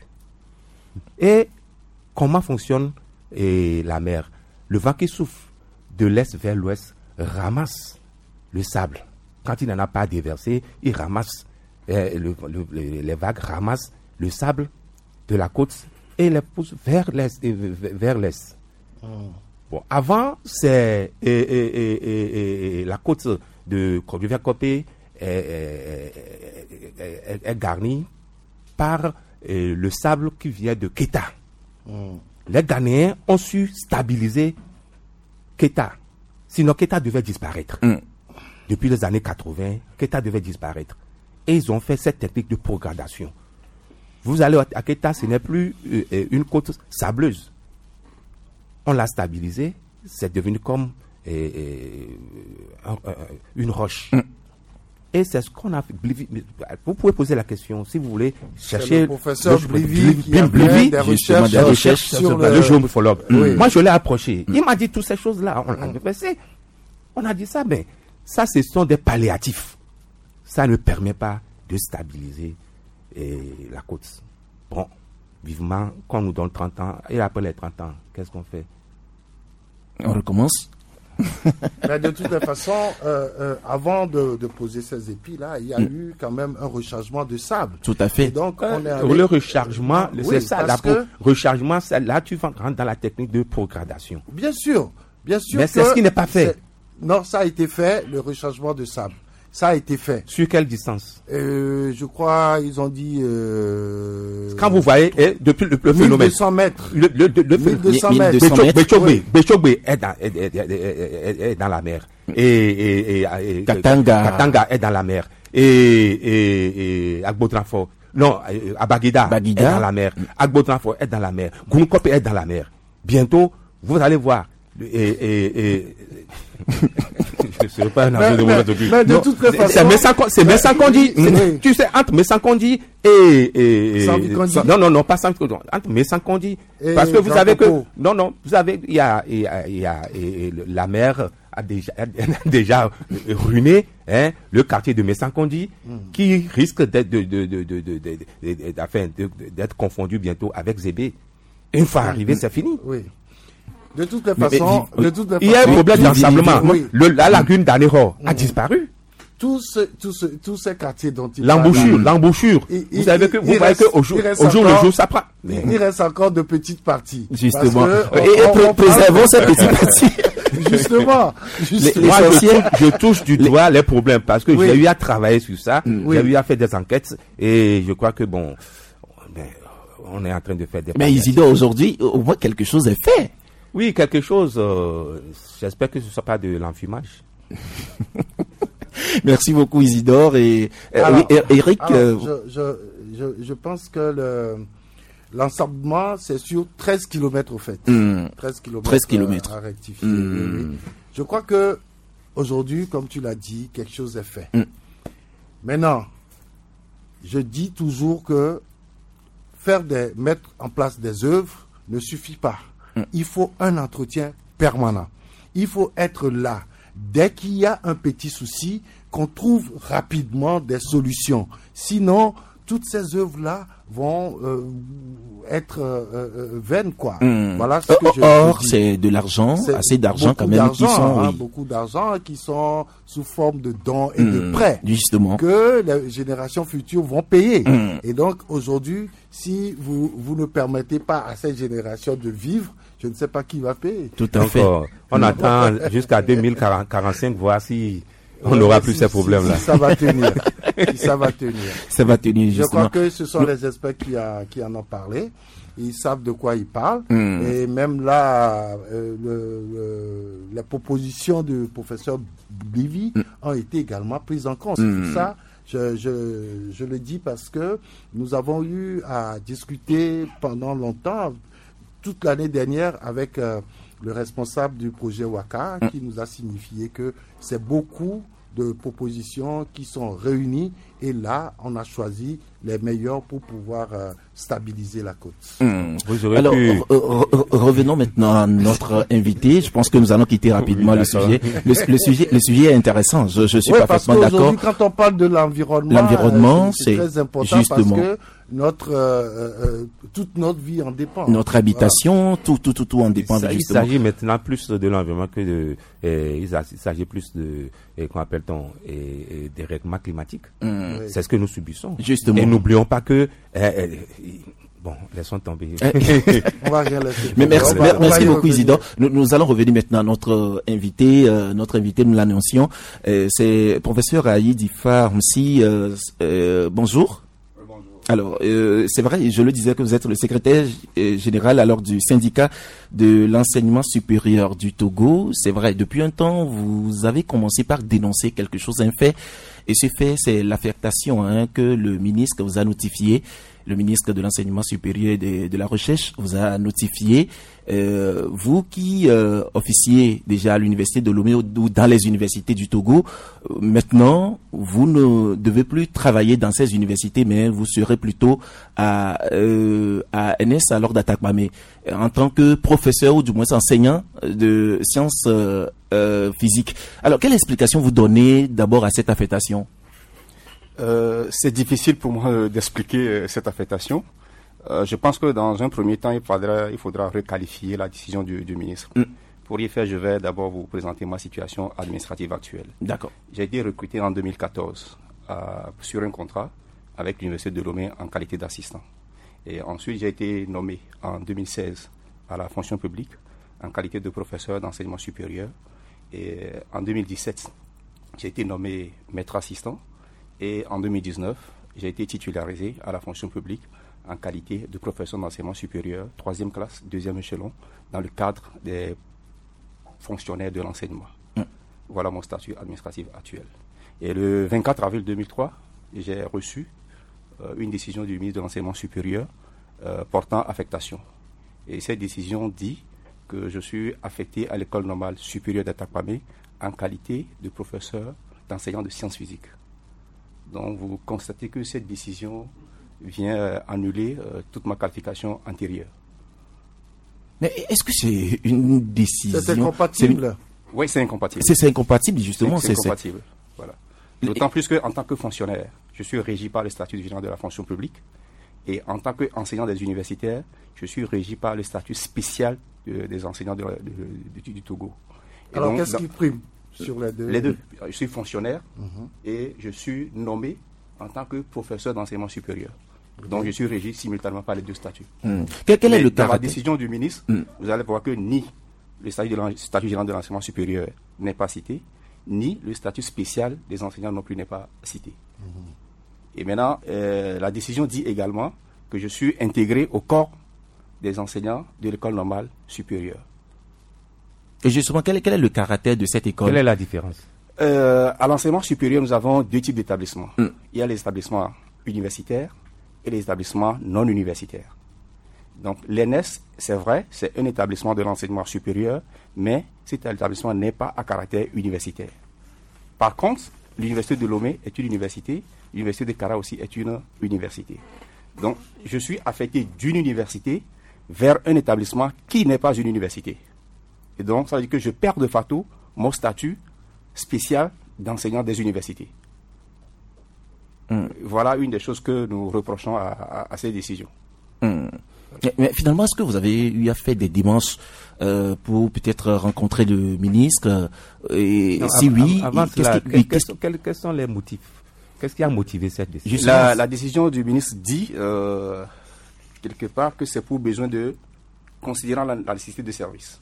Et comment fonctionne et, la mer? Le vent qui souffle de l'est vers l'ouest ramasse le sable. Quand il n'en a pas déversé, il ramasse, euh, le, le, le, les vagues ramassent le sable de la côte et les poussent vers l'est. Euh, vers l'est. Oh. Bon, avant, c'est et, et, et, et, et, la côte de Côte-d'Ivoire-Copé est, est, est, est garnie par euh, le sable qui vient de Keta. Oh. Les Ghanéens ont su stabiliser Keta. Sinon, Keta devait disparaître. Mm. Depuis les années quatre-vingts, Keta devait disparaître. Et ils ont fait cette technique de progradation. Vous allez à Keta, ce n'est plus euh, une côte sableuse. On l'a stabilisé, c'est devenu comme euh, euh, euh, une roche. Mm. Et c'est ce qu'on a fait. Vous pouvez poser la question, si vous voulez chercher... C'est le professeur le, Blivy qui a Blivy, fait des recherches, des recherches sur, sur le, le géomorphologue. Oui. Moi, je l'ai approché. Il m'a dit toutes ces choses-là. On a, mm. on a dit ça, mais ça, ce sont des palliatifs. Ça ne permet pas de stabiliser eh, la côte. Bon, vivement, qu'on nous donne trente ans, et après les trente ans, qu'est-ce qu'on fait? On recommence. Mais de toute façon, euh, euh, avant de, de poser ces épis-là, il y a mm. eu quand même un rechargement de sable. Tout à fait. Et donc, on est allé... Le rechargement, oui, c'est ça, la que... rechargement, c'est là tu rentres dans la technique de progradation. Bien sûr, bien sûr. Mais c'est ce qui n'est pas fait. Non, ça a été fait, le rechargement de sable. Ça a été fait. Sur quelle distance? euh, Je crois, ils ont dit... Euh, Quand vous voyez, eh, depuis le, le phénomène... mille deux cents mètres. Le, le, le, le mille deux cents mètres. Béchogbe oui. est, dans, est, est, est, est dans la mer. Et, et, et, et Katanga. Katanga est dans la mer. Et, et, et Agbodrafo, non, Abagida est dans la mer. Agbodrafo est dans la mer. Gounkop est dans la mer. Bientôt, vous allez voir, et, et, et je ne sais pas un mais, de mais, de mais de toutes les façons, c'est Messa c'est Messa Kondi. Tu sais, entre Messa Kondi et, et, et non non non pas Sambi Kondi, entre Messa Kondi, parce que vous Jean savez que Coco. non non vous avez il y a il y a, il y a et, et la mer a déjà a déjà ruiné hein, le quartier de Messa Kondi mm. qui risque d'être de, de, de, de, de, de, de, de, enfin, de, d'être confondu bientôt avec Zébé. Une fois arrivé, c'est fini. Oui. De toutes les façons, mais, de toutes les il y a un façons, problème d'ensemblement. Oui. Le, la lagune d'Anéro a disparu. Tous ce, tous ce, tous ces quartiers dont il l'embouchure, parle, l'embouchure. Il, vous savez que, vous voyez qu'au jour, au jour le jour, ça prend. Il, il reste encore de petites parties. Justement. Que, et on, on préservons ces petites parties. Justement. justement. Moi, je touche, je touche du doigt les problèmes parce que oui. j'ai eu à travailler sur ça. Oui. J'ai eu à faire des enquêtes et je crois que bon, ben, on est en train de faire des. Mais Isidore, aujourd'hui, au moins quelque chose est fait. Oui, quelque chose. Euh, j'espère que ce ne soit pas de l'enfumage. Merci beaucoup Isidore et euh, alors, oui, Eric. Alors, euh... je, je, je, je pense que le, l'ensemblement c'est sur treize kilomètres au fait. Mmh. treize kilomètres. treize kilomètres. À, à rectifier. Mmh. Oui, oui. Je crois que aujourd'hui, comme tu l'as dit, quelque chose est fait. Mmh. Maintenant, je dis toujours que faire des, mettre en place des œuvres ne suffit pas. Mmh. Il faut un entretien permanent. Il faut être là. Dès qu'il y a un petit souci, qu'on trouve rapidement des solutions. Sinon, toutes ces œuvres-là vont euh, être euh, euh, vaines, quoi. Mmh. Voilà ce que euh, je Or, je c'est de l'argent, assez d'argent quand même, qui sont... Hein, oui. beaucoup d'argent qui sont sous forme de dons et mmh. de prêts. Justement. Que les générations futures vont payer. Mmh. Et donc, aujourd'hui, si vous, vous ne permettez pas à cette génération de vivre, je ne sais pas qui va payer. Tout à donc, fait. Euh, on attend jusqu'à deux mille quarante-cinq, voir si on n'aura plus si, ces problèmes-là. Si, si ça va tenir. si ça va tenir. Ça va tenir, justement. Je crois que ce sont les experts qui, a, qui en ont parlé. Ils savent de quoi ils parlent. Mm. Et même là, euh, le, le, les propositions du professeur Livy mm. ont été également prises en compte. Mm. C'est ça. Je, je, je le dis parce que nous avons eu à discuter pendant longtemps, toute l'année dernière, avec euh, le responsable du projet Waka, qui nous a signifié que c'est beaucoup de propositions qui sont réunies et là, on a choisi les meilleurs pour pouvoir euh, stabiliser la côte. Mmh. Alors, pu... re re revenons maintenant à notre invité. Je pense que nous allons quitter rapidement oui, le sujet. Le, le sujet. Le sujet est intéressant. Je, je suis oui, parfaitement d'accord. Quand on parle de l'environnement, l'environnement, euh, c'est très important justement parce que notre euh, euh, toute notre vie en dépend. Notre habitation, voilà. tout, tout, tout, tout en dépend. Il s'agit maintenant plus de l'environnement que de. Eh, il s'agit plus de. Eh, qu'on appelle-t-on eh, des règlements climatiques. Mmh. Oui. C'est ce que nous subissons. Justement. Et n'oublions pas que. Eh, eh, bon, laissons tomber. On va rien laisser. Mais merci, va, merci beaucoup Isidore. Nous, nous allons revenir maintenant à notre invité. Euh, notre invité, nous l'annoncions. Euh, c'est professeur Aïd Ifa Msi. Euh, euh, bonjour. Alors, euh, c'est vrai, je le disais que vous êtes le secrétaire euh, général alors du syndicat de l'enseignement supérieur du Togo. C'est vrai, depuis un temps, vous avez commencé par dénoncer quelque chose, un fait. Et ce fait, c'est l'affectation hein, que le ministre vous a notifié. Le ministre de l'enseignement supérieur et de, de la recherche vous a notifié. Euh, vous qui euh, officiez déjà à l'université de Lomé ou dans les universités du Togo, euh, maintenant, vous ne devez plus travailler dans ces universités, mais vous serez plutôt à, euh, à N S, alors d'Atakpamé, en tant que professeur ou du moins enseignant de sciences euh, euh, physiques. Alors, quelle explication vous donnez d'abord à cette affectation ? Euh, c'est difficile pour moi euh, d'expliquer euh, cette affectation. Euh, je pense que dans un premier temps, il faudra, il faudra requalifier la décision du, du ministre. Mm. Pour y faire, je vais d'abord vous présenter ma situation administrative actuelle. D'accord. J'ai été recruté en deux mille quatorze euh, sur un contrat avec l'université de Lomé en qualité d'assistant. Et ensuite, j'ai été nommé en deux mille seize à la fonction publique en qualité de professeur d'enseignement supérieur. Et en deux mille dix-sept, j'ai été nommé maître assistant. Et en deux mille dix-neuf, j'ai été titularisé à la fonction publique en qualité de professeur d'enseignement supérieur, troisième classe, deuxième échelon, dans le cadre des fonctionnaires de l'enseignement. Mmh. Voilà mon statut administratif actuel. Et le vingt-quatre avril deux mille trois, j'ai reçu euh, une décision du ministre de l'enseignement supérieur euh, portant affectation. Et cette décision dit que je suis affecté à l'école normale supérieure d'Atakpamé en qualité de professeur d'enseignant de sciences physiques. Donc vous constatez que cette décision vient euh, annuler euh, toute ma qualification antérieure. Mais est-ce que c'est une décision... C'est incompatible. Oui, c'est incompatible. C'est, c'est incompatible, justement. C'est, c'est incompatible. Voilà. D'autant plus qu'en tant que fonctionnaire, je suis régi par le statut de vigilant de la fonction publique. Et en tant qu'enseignant des universitaires, je suis régi par le statut spécial de, des enseignants de, de, de, de, du Togo. Et alors, donc, qu'est-ce dans, qui prime sur les deux? Les deux. Je suis fonctionnaire mm-hmm. et je suis nommé en tant que professeur d'enseignement supérieur. Mm-hmm. Donc, je suis régi simultanément par les deux statuts. Mm. Quel, quel est le dans la décision du ministre, mm. vous allez voir que ni le statut, de statut général de l'enseignement supérieur n'est pas cité, ni le statut spécial des enseignants non plus n'est pas cité. Mm-hmm. Et maintenant, euh, la décision dit également que je suis intégré au corps des enseignants de l'école normale supérieure. Et justement, quel est, quel est le caractère de cette école? Quelle est la différence? euh, À l'enseignement supérieur, nous avons deux types d'établissements. Mm. Il y a les établissements universitaires et les établissements non universitaires. Donc, l'E N E S, c'est vrai, c'est un établissement de l'enseignement supérieur, mais cet établissement n'est pas à caractère universitaire. Par contre, l'université de Lomé est une université, l'université de Kara aussi est une université. Donc, je suis affecté d'une université vers un établissement qui n'est pas une université. Et donc, ça veut dire que je perds de facto mon statut spécial d'enseignant des universités. Mm. Voilà une des choses que nous reprochons à, à, à ces décisions. Mm. Mais, mais finalement, est-ce que vous avez eu à faire des démarches euh, pour peut-être rencontrer le ministre euh, et non, si av- oui, avant qu'est-ce cela, qui, quels, qu'est-ce quels, quels, quels sont les motifs? Qu'est-ce qui a motivé cette décision? La, la décision du ministre dit euh, quelque part que c'est pour besoin de considérant la, la nécessité de service.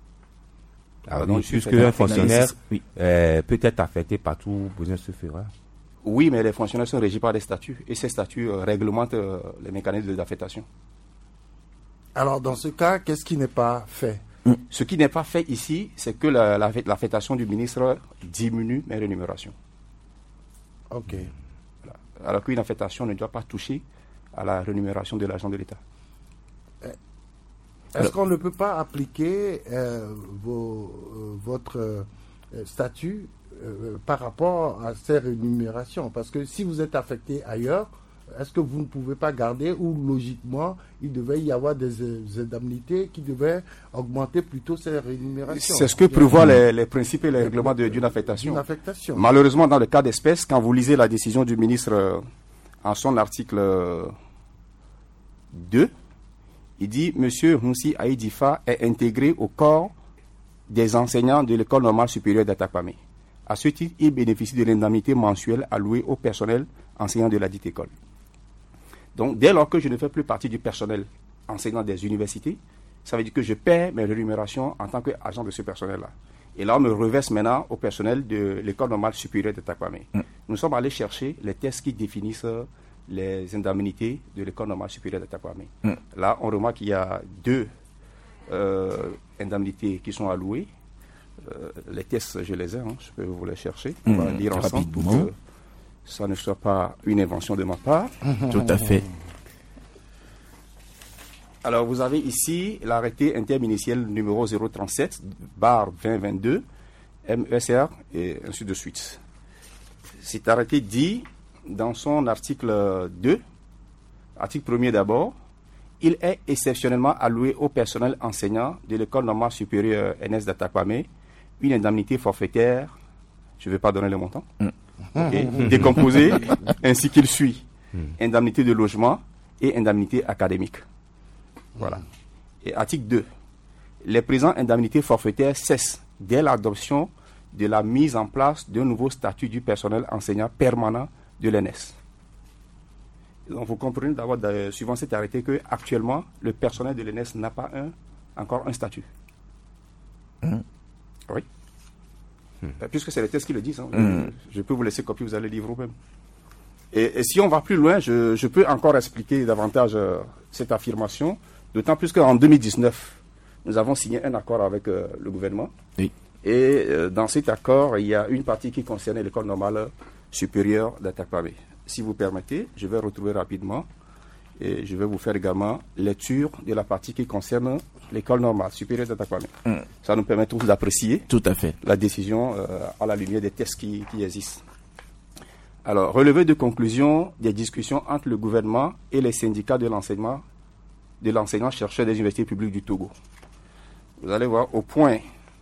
Ah, donc, oui, puisque un fonctionnaire oui. euh, peut être affecté par tout besoin se fera. Oui, mais les fonctionnaires sont régis par des statuts et ces statuts euh, réglementent euh, les mécanismes d'affectation. Alors, dans ce cas, qu'est-ce qui n'est pas fait? Mm. Ce qui n'est pas fait ici, c'est que la, la, l'affectation du ministre diminue mes rémunérations. Ok. Voilà. Alors qu'une affectation ne doit pas toucher à la rémunération de l'agent de l'État. Est-ce Alors, qu'on ne peut pas appliquer euh, vos, euh, votre euh, statut euh, par rapport à ces rémunérations? Parce que si vous êtes affecté ailleurs, est-ce que vous ne pouvez pas garder ou logiquement il devait y avoir des, des indemnités qui devaient augmenter plutôt ces rémunérations? C'est ce que prévoient les, les principes et les règlements de, d'une affectation. affectation. Malheureusement, dans le cas d'espèce, quand vous lisez la décision du ministre euh, en son article euh, deux, il dit « Monsieur Moussi Aïdifa est intégré au corps des enseignants de l'école normale supérieure d'Atakpamé. À ce titre, il bénéficie de l'indemnité mensuelle allouée au personnel enseignant de la dite école. » Donc, dès lors que je ne fais plus partie du personnel enseignant des universités, ça veut dire que je perds mes rémunérations en tant qu'agent de ce personnel-là. Et là, on me reverse maintenant au personnel de l'école normale supérieure d'Atakpamé. Mm. Nous sommes allés chercher les tests qui définissent les indemnités de l'école normale supérieure d'Atakpamé. Mm. Là, on remarque qu'il y a deux euh, indemnités qui sont allouées. Euh, les tests, je les ai, hein, je peux vous les chercher. On va mm. lire ensemble pour que ça ne soit pas une invention de ma part. Tout à fait. Alors, vous avez ici l'arrêté interministériel numéro zéro trente-sept, barre vingt vingt-deux, M E S R, et ainsi de suite. Cet arrêté dit, dans son article deux, article premier d'abord, il est exceptionnellement alloué au personnel enseignant de l'école normale supérieure N S d'Atakpamé une indemnité forfaitaire, je ne vais pas donner le montant, mm. okay, décomposé ainsi qu'il suit. Mm. Indemnité de logement et indemnité académique. Voilà. Et article deux. Les présentes indemnités forfaitaires cessent dès l'adoption de la mise en place d'un nouveau statut du personnel enseignant permanent de l'E N E S. Donc vous comprenez d'abord, suivant cet arrêté, que actuellement le personnel de l'E N E S n'a pas un, encore un statut. Mm. Oui. Mm. Puisque c'est les tests qui le disent. Hein. Mm. Je, je peux vous laisser copier, vous allez lire vous-même. Et, et si on va plus loin, je, je peux encore expliquer davantage euh, cette affirmation. D'autant plus qu'en deux mille dix-neuf, nous avons signé un accord avec euh, le gouvernement. Oui. Et euh, dans cet accord, il y a une partie qui concernait l'école normale supérieure d'Atakpamé. Si vous permettez, je vais retrouver rapidement Et je vais vous faire également lecture de la partie qui concerne l'école normale supérieure d'Atakwame. Mm. Ça nous permet tous d'apprécier Tout à fait. la décision euh, à la lumière des tests qui, qui existent. Alors, relevé de conclusion des discussions entre le gouvernement et les syndicats de l'enseignement, de l'enseignant-chercheur des universités publiques du Togo. Vous allez voir au point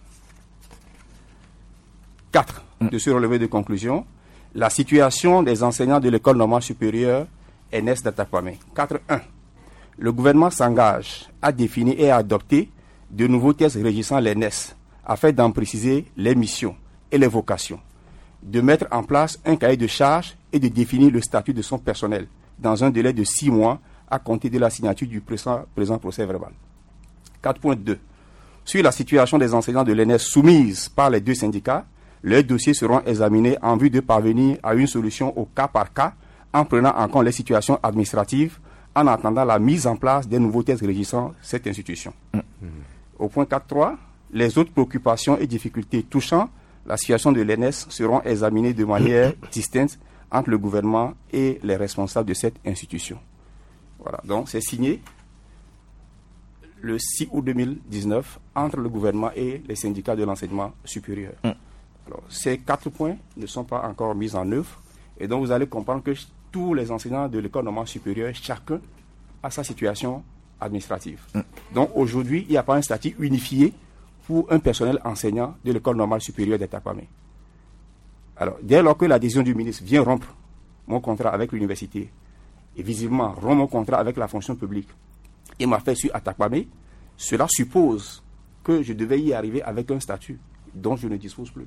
quatre mm. de ce relevé de conclusion, la situation des enseignants de l'école normale supérieure N S d'Atakwame. quatre point un. Le gouvernement s'engage à définir et à adopter de nouveaux tests régissant l'N S afin d'en préciser les missions et les vocations, de mettre en place un cahier de charges et de définir le statut de son personnel dans un délai de six mois à compter de la signature du présent, présent procès verbal. quatre point deux. Sur la situation des enseignants de l'N S soumise par les deux syndicats, leurs dossiers seront examinés en vue de parvenir à une solution au cas par cas en prenant en compte les situations administratives, en attendant la mise en place des nouveaux tests régissant cette institution. Mmh. Au point quatre point trois, les autres préoccupations et difficultés touchant la situation de l'N S seront examinées de manière distincte entre le gouvernement et les responsables de cette institution. Voilà, donc c'est signé le six août deux mille dix-neuf entre le gouvernement et les syndicats de l'enseignement supérieur. Mmh. Alors, ces quatre points ne sont pas encore mis en œuvre et donc vous allez comprendre que tous les enseignants de l'école normale supérieure, chacun a sa situation administrative. Mm. Donc aujourd'hui, il n'y a pas un statut unifié pour un personnel enseignant de l'école normale supérieure d'Atakwame. Alors, dès lors que la décision du ministre vient rompre mon contrat avec l'université, et visiblement rompre mon contrat avec la fonction publique, et m'a fait sur Atakwame, cela suppose que je devais y arriver avec un statut dont je ne dispose plus.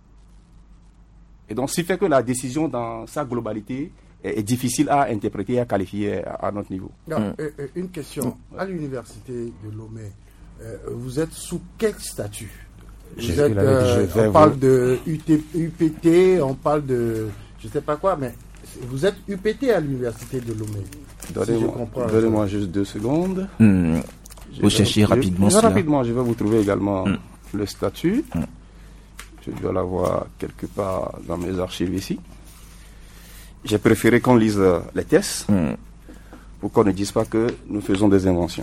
Et donc, ce qui fait que la décision dans sa globalité est difficile à interpréter et à qualifier à notre niveau. Non, mmh. euh, euh, une question. Mmh. À l'université de Lomé, euh, vous êtes sous quel statut? Vous êtes, euh, On parle vous... de U P T, on parle de je ne sais pas quoi, mais vous êtes U P T à l'université de Lomé. Donnez-moi si donnez juste deux secondes. Mmh. Vous cherchez rapidement cela. Rapidement, je vais vous trouver également mmh. le statut. Mmh. Je dois l'avoir quelque part dans mes archives ici. J'ai préféré qu'on lise les tests mm. pour qu'on ne dise pas que nous faisons des inventions.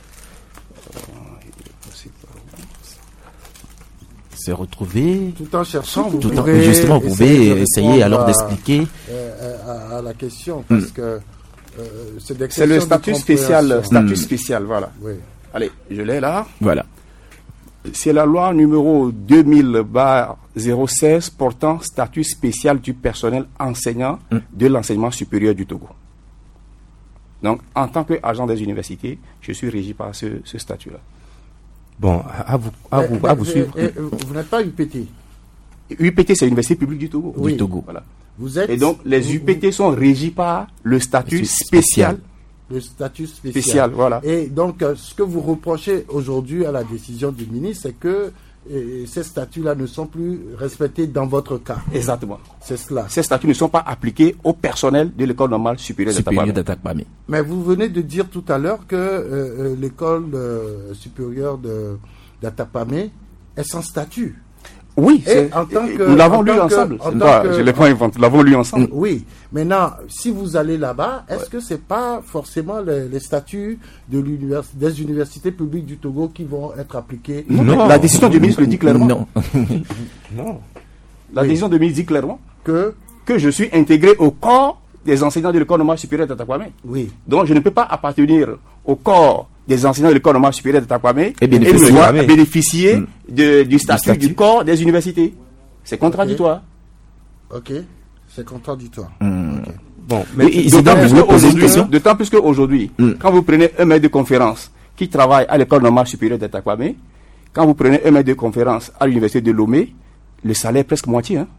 Se retrouver. Tout en cherchant, vous tout pouvez en, justement, vous pouvez essayer alors d'expliquer. Euh, à, à la question, parce mm. que euh, c'est des C'est le statut spécial, statut mm. spécial, voilà. Oui. Allez, je l'ai là. Voilà. C'est la loi numéro deux mille zéro seize portant statut spécial du personnel enseignant mm. de l'enseignement supérieur du Togo. Donc, en tant qu'agent des universités, je suis régi par ce, ce statut-là. Bon, à vous, à vous, à vous suivre. Et, et, vous n'êtes pas U P T? U P T, c'est l'université publique du Togo. Oui. Du Togo. Voilà. Vous êtes, et donc, les vous, U P T sont régis par le statut spécial. Le statut spécial. spécial. Voilà. Et donc, euh, ce que vous reprochez aujourd'hui à la décision du ministre, c'est que euh, ces statuts-là ne sont plus respectés dans votre cas. Exactement. C'est cela. Ces statuts ne sont pas appliqués au personnel de l'école normale supérieure d'Atakwame. Mais vous venez de dire tout à l'heure que euh, l'école euh, supérieure d'Atakwame est sans statut. Oui, en tant que, nous l'avons lu ensemble. Que, en pas, que, je l'ai pas inventé, nous l'avons lu ensemble. Oui, maintenant, si vous allez là-bas, est-ce ouais. que c'est pas forcément les, les statuts de l'univers, des universités publiques du Togo qui vont être appliqués? Non, non. La décision du ministre le dit clairement. Non. non. La oui. décision du ministre dit clairement que, que je suis intégré au corps des enseignants de l'école normale supérieure d'Atakwame. Oui. Donc, je ne peux pas appartenir au corps des enseignants de l'école normale supérieure d'Atakwame et, et bénéficier, et bénéficier mm. de, du, statut, du statut du corps des universités. C'est contradictoire. Ok, okay. C'est contradictoire. Mm. Okay. Bon, mais d'autant plus qu'aujourd'hui, mm. quand vous prenez un maître de conférence qui travaille à l'école normale supérieure d'Atakwame, quand vous prenez un maître de conférence à l'université de Lomé, le salaire est presque moitié. Hein.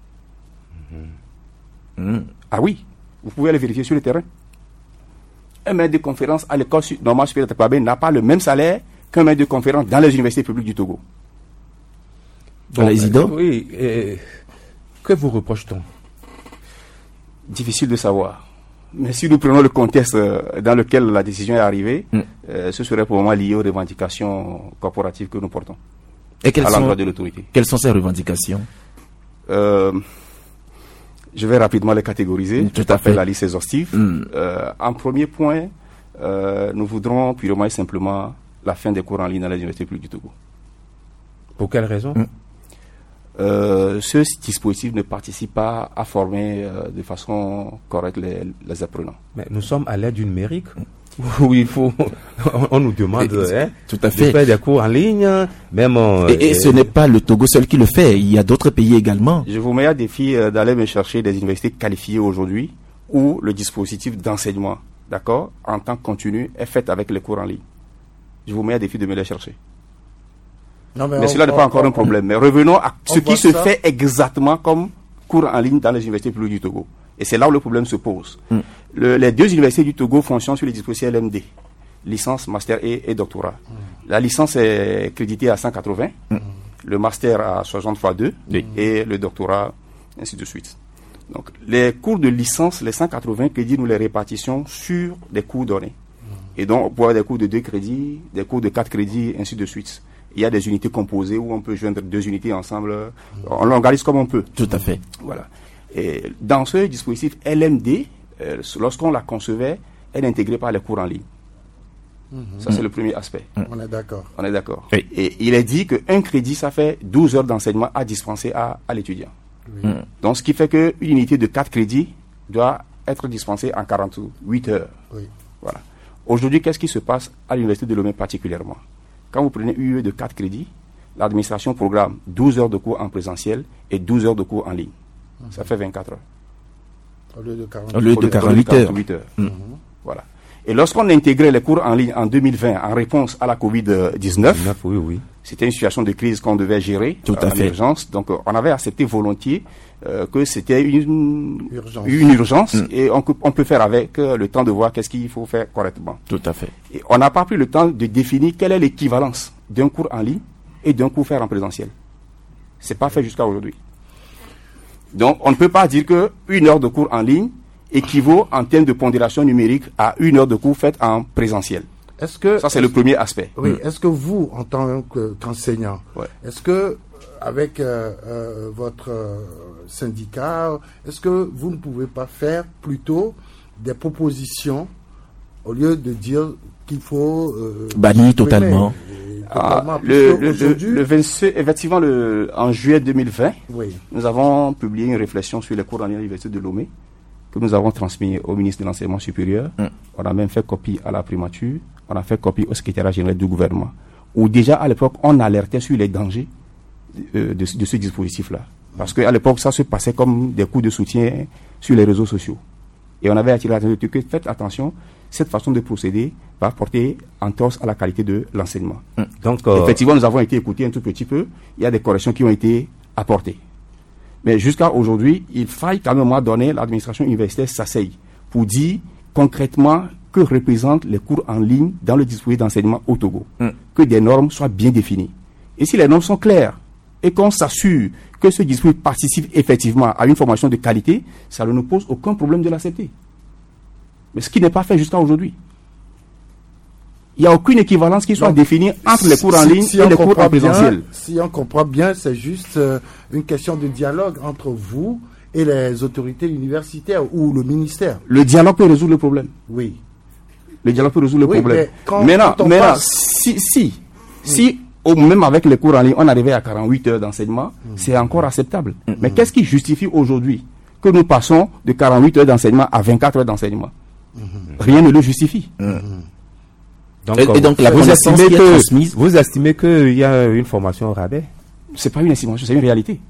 Mm. Mm. Ah oui, vous pouvez aller vérifier sur le terrain. Un maître de conférence à l'école normale supérieure d'Atakwame n'a pas le même salaire qu'un maître de conférence dans les universités publiques du Togo. Bon, voilà, Isidore. Oui, et que vous reproche-t-on? Difficile de savoir. Mais si nous prenons le contexte dans lequel la décision est arrivée, mm. euh, ce serait pour moi lié aux revendications corporatives que nous portons et à l'endroit de l'autorité. Quelles sont ces revendications? euh, Je vais rapidement les catégoriser. Tout à fait. La liste exhaustive. Mm. Euh, en premier point, euh, nous voudrons purement et simplement la fin des cours en ligne dans les universités publiques du Togo. Pour quelle raison? mm. euh, Ce dispositif ne participe pas à former euh, de façon correcte les, les apprenants. Mais nous sommes à l'ère du numérique. Où il faut, on nous demande hein, tout à fait. de faire des cours en ligne, même. Euh, et, et ce n'est pas le Togo seul qui le fait, il y a d'autres pays également. Je vous mets à défi euh, d'aller me chercher des universités qualifiées aujourd'hui où le dispositif d'enseignement, d'accord, en temps continu, est fait avec les cours en ligne. Je vous mets à défi de me les chercher. Non, mais mais on, cela n'est pas on, encore on, un problème. Mais revenons à ce qui se ça. fait exactement comme cours en ligne dans les universités publiques du Togo. Et c'est là où le problème se pose. Mm. Le, les deux universités du Togo fonctionnent sur les dispositifs L M D, licence, master et, et doctorat. Mm. La licence est créditée à cent quatre-vingts, mm. le master à soixante fois deux mm. et le doctorat, ainsi de suite. Donc, les cours de licence, les cent quatre-vingts crédits, nous les répartissons sur des cours donnés. Mm. Et donc, on peut avoir des cours de deux crédits, des cours de quatre crédits, ainsi de suite. Il y a des unités composées où on peut joindre deux unités ensemble. Mm. On l'organise comme on peut. Tout à fait. Voilà. Et dans ce dispositif L M D, euh, lorsqu'on la concevait, elle n'intégrait pas les cours en ligne. Mm-hmm. Ça, c'est le premier aspect. Mm. On est d'accord. On est d'accord. Oui. Et il est dit qu'un crédit, ça fait douze heures d'enseignement à dispenser à, à l'étudiant. Oui. Mm. Donc, ce qui fait qu'une unité de quatre crédits doit être dispensée en quarante-huit heures. Oui. Voilà. Aujourd'hui, qu'est-ce qui se passe à l'Université de Lomé particulièrement? Quand vous prenez une U E de quatre crédits, l'administration programme douze heures de cours en présentiel et douze heures de cours en ligne. Ça fait vingt-quatre heures. Au lieu de, quarante, au lieu de quarante-huit heures. heures. Mmh. Voilà. Et lorsqu'on intégrait les cours en ligne en deux mille vingt en réponse à la covid dix-neuf, oui, oui. c'était une situation de crise qu'on devait gérer Tout à en fait. urgence. Donc, on avait accepté volontiers euh, que c'était une urgence, une urgence mmh. et on, on peut faire avec euh, le temps de voir qu'est-ce qu'il faut faire correctement. Tout à fait. Et on n'a pas pris le temps de définir quelle est l'équivalence d'un cours en ligne et d'un cours fait en présentiel. C'est pas fait jusqu'à aujourd'hui. Donc, on ne peut pas dire qu'une heure de cours en ligne équivaut en termes de pondération numérique à une heure de cours faite en présentiel. Est-ce que ça, c'est le premier aspect. Oui. Mm. Est-ce que vous, en tant qu'enseignant, ouais. est-ce que avec euh, euh, votre euh, syndicat, est-ce que vous ne pouvez pas faire plutôt des propositions au lieu de dire qu'il faut euh, bannir totalement? Ah, le, le, le, le vingt-sept, effectivement, le, en juillet deux mille vingt, oui. nous avons publié une réflexion sur les cours en ligne à l'Université de Lomé que nous avons transmis au ministre de l'Enseignement supérieur. Mm. On a même fait copie à la primature, on a fait copie au secrétariat général du gouvernement, où déjà à l'époque, on alertait sur les dangers euh, de, de ce dispositif-là. Parce qu'à l'époque, ça se passait comme des coups de soutien sur les réseaux sociaux. Et on avait attiré l'attention que faites attention, cette façon de procéder va porter entorse à la qualité de l'enseignement. Mmh. Donc, euh, effectivement, nous avons été écoutés un tout petit peu. Il y a des corrections qui ont été apportées. Mais jusqu'à aujourd'hui, il faille quand même donner l'administration universitaire s'asseye pour dire concrètement que représentent les cours en ligne dans le dispositif d'enseignement au Togo. Mmh. Que des normes soient bien définies. Et si les normes sont claires et qu'on s'assure que ce dispositif participe effectivement à une formation de qualité, ça ne nous pose aucun problème de l'accepter. Mais ce qui n'est pas fait jusqu'à aujourd'hui. Il n'y a aucune équivalence qui soit Donc, définie entre les cours en ligne si, si et les cours en présentiel. Bien, si on comprend bien, c'est juste euh, une question de dialogue entre vous et les autorités universitaires ou le ministère. Le dialogue peut résoudre le problème. Oui. Le dialogue peut résoudre le oui, problème. Mais quand, maintenant, quand on maintenant passe... si, si, oui. si au, même avec les cours en ligne, on arrivait à quarante-huit heures d'enseignement, mmh. c'est encore acceptable. Mmh. Mais qu'est-ce qui justifie aujourd'hui que nous passons de quarante-huit heures d'enseignement à vingt-quatre heures d'enseignement? Mmh. Rien ne le justifie. Mmh. Donc, et, et donc la vous estimez que transmise... vous estimez qu'il y a une formation au rabais? C'est pas une estimation, c'est une réalité.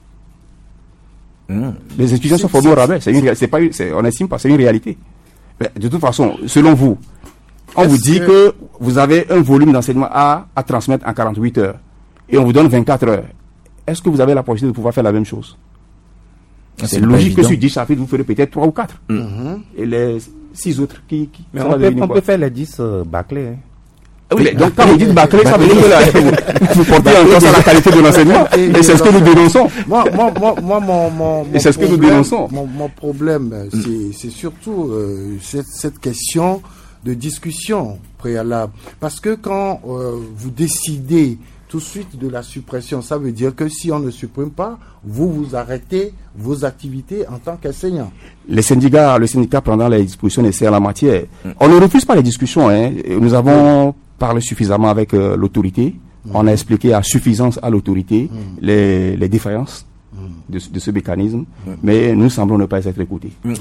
Mmh. Les étudiants sont formés au rabais, c'est une, c'est pas une, c'est, on n'estime pas, c'est une réalité. Mais de toute façon, selon vous, on Est-ce vous dit que... que vous avez un volume d'enseignement à, à transmettre en quarante-huit heures et on vous donne vingt-quatre heures. Est-ce que vous avez la possibilité de pouvoir faire la même chose? C'est, c'est logique que sur dix chapitres, vous ferez peut-être trois ou quatre. Mmh. Et les six autres qui... qui Mais on peut, on peut faire les dix euh, bâclés. Hein. Oui, oui, donc quand vous dites bâclés, ça veut dire que là, vous, vous portez en cause à la qualité de l'enseignement. Et, et c'est ce que nous dénonçons. Moi, moi, moi, moi mon, mon, et c'est ce que nous dénonçons. Mon, mon problème, c'est, mm. c'est surtout euh, cette, cette question de discussion préalable. Parce que quand euh, vous décidez tout de suite de la suppression. Ça veut dire que si on ne supprime pas, vous vous arrêtez vos activités en tant qu'enseignant. Les syndicats, le syndicat prendra les dispositions nécessaires en la matière. Mm. On ne refuse pas les discussions. Hein. Nous avons mm. parlé suffisamment avec euh, l'autorité. Mm. On a expliqué à suffisance à l'autorité mm. les, les défaillances de, de ce mécanisme, mm. mais nous semblons ne pas être écoutés. Mm.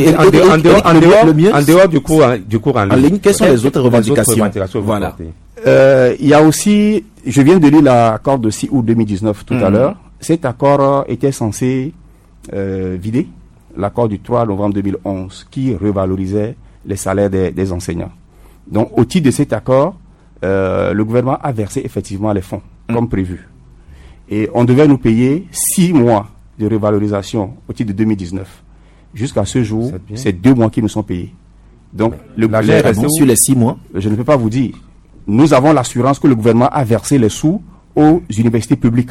En dehors du cours du cours en ligne, quelles sont les autres revendications? Voilà. Euh, il y a aussi, je viens de lire l'accord de six août deux mille dix-neuf tout mm. à l'heure. Cet accord était censé euh, vider l'accord du trois novembre deux mille onze qui revalorisait les salaires des, des enseignants. Donc, au titre de cet accord, euh, le gouvernement a versé effectivement les fonds, mm. comme prévu. Et on devait nous payer six mois de revalorisation au titre de deux mille dix-neuf. Jusqu'à ce jour, c'est deux mois qui nous sont payés. Donc, le gouvernement sur les six mois, je ne peux pas vous dire. Nous avons l'assurance que le gouvernement a versé les sous aux universités publiques.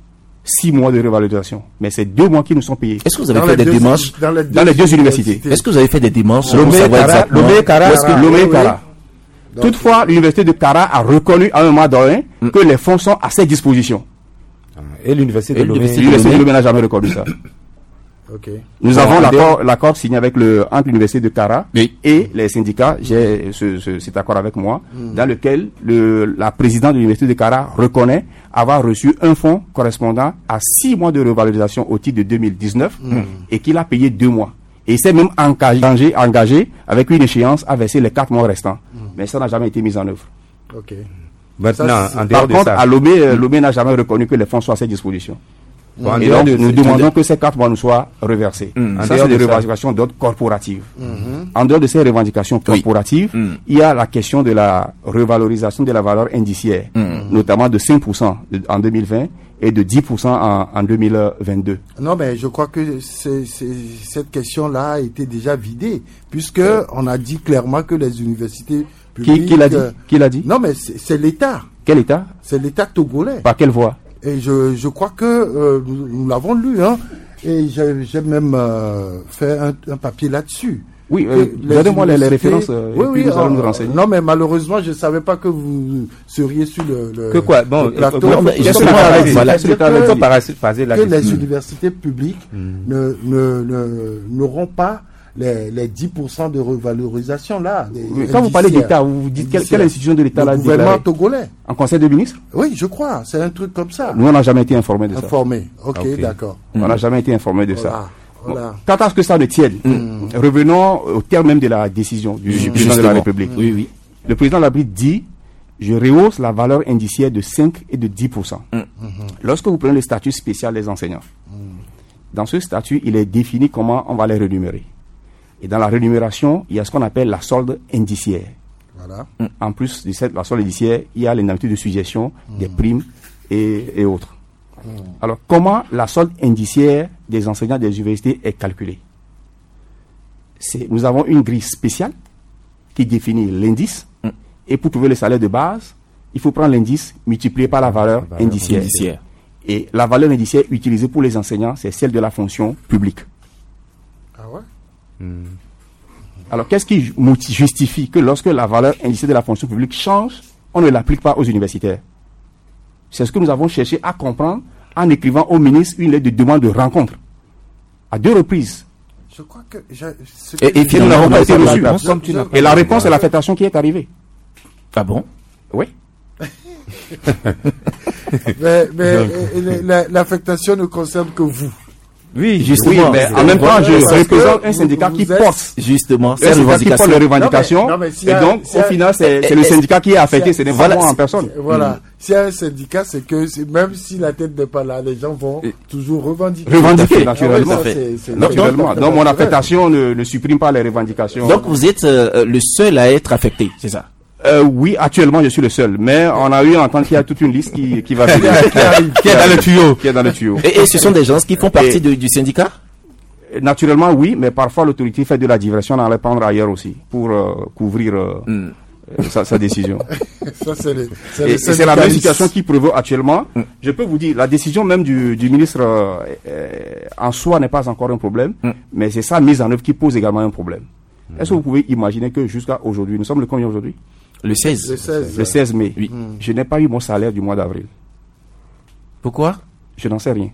Six mois de revalorisation. Mais c'est deux mois qui nous sont payés. Est-ce que vous avez dans fait des démarches dans les deux, dans les deux universités, universités. Est-ce que vous avez fait des démarches Lomé et Kara, Lomé et Kara, Lomé et Kara. Toutefois, l'université de Kara a reconnu à un moment donné mm. que les fonds sont à ses dispositions. Et l'université de Lomé, l'université de Lomé n'a jamais reconnu ça. Okay. Nous bon, avons l'accord, l'accord signé avec le, entre l'université de Kara oui. et les syndicats. J'ai ce, ce, cet accord avec moi, mm. dans lequel le, la présidente de l'université de Kara reconnaît avoir reçu un fonds correspondant à six mois de revalorisation au titre de deux mille dix-neuf mm. et qu'il a payé deux mois. Et il s'est même engagé, engagé avec une échéance à verser les quatre mois restants. Mm. Mais ça n'a jamais été mis en œuvre. Okay. Maintenant, ça, en par contre, à Lomé, mm. Lomé n'a jamais reconnu que les fonds soient à ses dispositions. Bon, et donc, de, nous demandons que ces quatre mois nous soient reversés. Mmh. Ça, c'est des revendications d'ordre corporatif. Mmh. En dehors de ces revendications corporatives, oui. mmh. il y a la question de la revalorisation de la valeur indiciaire, mmh. notamment de cinq pour cent en deux mille vingt et de dix pour cent en, en deux mille vingt-deux. Non, mais je crois que c'est, c'est, cette question-là a été déjà vidée, puisque ouais. on a dit clairement que les universités publiques... Qui, qui l'a dit Qui l'a dit Non, mais c'est, c'est l'État. Quel État? C'est l'État togolais. Par quelle voie? Et je, je crois que euh, nous, nous l'avons lu, hein, et j'ai, j'ai même euh, fait un, un papier là-dessus. Oui, euh, donnez-moi les, les références, euh, oui, et puis oui, nous allons nous renseigner. Non, mais malheureusement, je ne savais pas que vous seriez sur le, le, que quoi bon, le plateau. Non, mais qu'est-ce que, que les universités publiques mm. ne, ne, ne, n'auront pas les, les dix pour cent de revalorisation là. Oui, quand vous parlez d'État, vous vous dites quelle, quelle institution de l'État l'a dit? Le gouvernement togolais. En conseil des ministres? Oui, je crois. C'est un truc comme ça. Nous, on n'a jamais été informés de ça. Informés. Ok, okay. D'accord. On n'a jamais été informés de voilà. ça. Voilà. Bon, quant à ce que ça ne tienne, mmh. revenons au terme même de la décision du mmh. président de la République. Oui, oui. Le président de la République dit: je rehausse la valeur indiciaire de cinq et de dix pour cent. Mmh. Lorsque vous prenez le statut spécial des enseignants, mmh. dans ce statut, il est défini comment on va les rémunérer. Et dans la rémunération, il y a ce qu'on appelle la solde indiciaire. Voilà. En plus de cette, la solde indiciaire, il y a l'indemnité de suggestion, mmh. des primes et, et autres. Mmh. Alors, comment la solde indiciaire des enseignants des universités est calculée? C'est, nous avons une grille spéciale qui définit l'indice. Mmh. Et pour trouver le salaire de base, il faut prendre l'indice multiplié par la valeur, la valeur indiciaire. indiciaire. Et la valeur indiciaire utilisée pour les enseignants, c'est celle de la fonction publique. Ah ouais? Mmh. Alors, qu'est-ce qui justifie que lorsque la valeur indiciaire de la fonction publique change, on ne l'applique pas aux universitaires? C'est ce que nous avons cherché à comprendre en écrivant au ministre une lettre de demande de rencontre à deux reprises. Je crois que je, ce et, que et finalement, nous n'avons pas été reçus. Et la réponse est l'affectation qui est arrivée. Ah bon? Oui. mais mais l'affectation ne concerne que vous. Oui, justement. Oui, mais en même temps, je représente un syndicat qui porte justement ces revendications. Qui porte les revendications. Non mais, non mais si et a, donc, si au a, final, c'est, c'est le syndicat qui est affecté, si ce n'est pas moi en personne. Voilà. Mmh. S'il y a un syndicat, c'est que c'est, même si la tête n'est pas là, les gens vont et toujours revendiquer. Revendiquer, naturellement. Ah, ouais, ça, c'est, c'est naturellement. Donc, mon affectation ne, ne supprime pas les revendications. Donc, vous êtes euh, le seul à être affecté, c'est ça? Euh, oui, actuellement, je suis le seul. Mais on a eu à entendre qu'il y a toute une liste qui, qui va venir. qui est dans le tuyau. Qui est dans le tuyau. Et, et ce sont des gens qui font partie de, du syndicat? Naturellement, oui, mais parfois l'autorité fait de la diversion dans les prendre ailleurs aussi pour euh, couvrir euh, mm. euh, sa, sa décision. Ça, c'est les, c'est et, et c'est la même situation qui prévaut actuellement. Mm. Je peux vous dire, la décision même du, du ministre euh, euh, en soi n'est pas encore un problème, mm. mais c'est sa mise en œuvre qui pose également un problème. Mm. Est-ce que vous pouvez imaginer que jusqu'à aujourd'hui, nous sommes le combien aujourd'hui? Le seize. Le seize, le seize mai. Oui. Mm. Je n'ai pas eu mon salaire du mois d'avril. Pourquoi? Je n'en sais rien.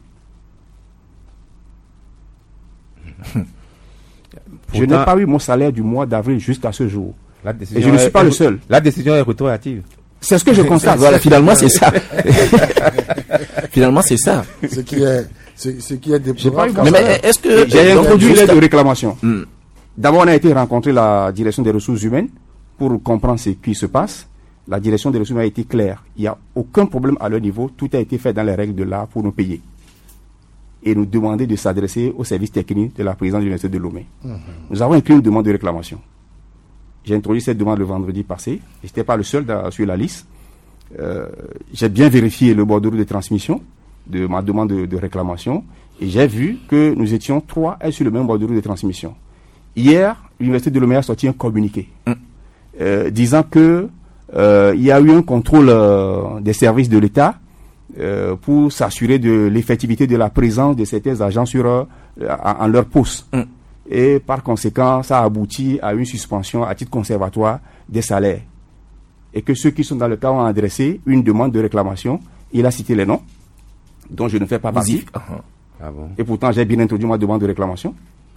Je n'ai pas eu mon salaire du mois d'avril jusqu'à ce jour. La décision Et je ne suis est- pas le seul. La décision est rétroactive. C'est ce que je constate. Voilà, finalement, c'est ça. Finalement, c'est ça. Ce qui est, ce, ce qui est déplorable. Mais, mais est-ce que J'ai donc, introduit juste- l'aide de réclamation. Mm. D'abord, on a été rencontrer la direction des ressources humaines pour comprendre ce qui se passe. La direction des ressources humaines a été claire. Il n'y a aucun problème à leur niveau. Tout a été fait dans les règles de l'art pour nous payer. Et nous demander de s'adresser au service technique de la présidence de l'Université de Lomé. Mm-hmm. Nous avons écrit une demande de réclamation. J'ai introduit cette demande le vendredi passé. Je n'étais pas le seul dans, sur la liste. Euh, j'ai bien vérifié le bordereau de transmission de ma demande de, de réclamation. Et j'ai vu que nous étions trois et sur le même bordereau de transmission. Hier, l'Université de Lomé a sorti un communiqué mm. euh, disant que euh, il y a eu un contrôle euh, des services de l'État euh, pour s'assurer de l'effectivité de la présence de certains agents sur, euh, en, en leur poste. Mm. Et par conséquent, ça a abouti à une suspension à titre conservatoire des salaires. Et que ceux qui sont dans le cas ont adressé une demande de réclamation. Il a cité les noms, dont je ne fais pas partie. Uh-huh. Ah bon. Et pourtant, j'ai bien introduit ma demande de réclamation.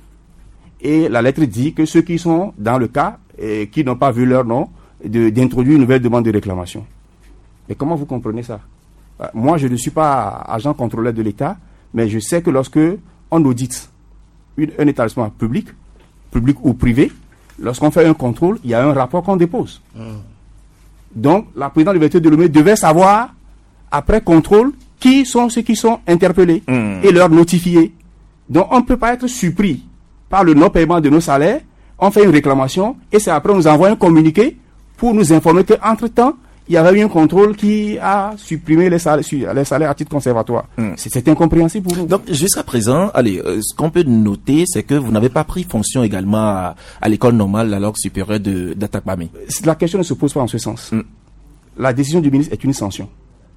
Et la lettre dit que ceux qui sont dans le cas et qui n'ont pas vu leur nom, de, d'introduire une nouvelle demande de réclamation. Mais comment vous comprenez ça? euh, Moi, je ne suis pas agent contrôleur de l'État, mais je sais que lorsque on audite une, un établissement public, public ou privé, lorsqu'on fait un contrôle, il y a un rapport qu'on dépose. Mmh. Donc, la présidente de l'Université de Lomé devait savoir, après contrôle, qui sont ceux qui sont interpellés mmh. et leur notifier. Donc, on ne peut pas être surpris par le non-paiement de nos salaires. On fait une réclamation et c'est après on nous envoie un communiqué pour nous informer qu'entre-temps, il y avait eu un contrôle qui a supprimé les salaires, les salaires à titre conservatoire. Mmh. C'est, c'est incompréhensible pour nous. Donc, jusqu'à présent, allez, euh, ce qu'on peut noter, c'est que vous n'avez pas pris fonction également à, à l'école normale, la langue supérieure de, d'Atakpamé. La question ne se pose pas en ce sens. Mmh. La décision du ministre est une sanction.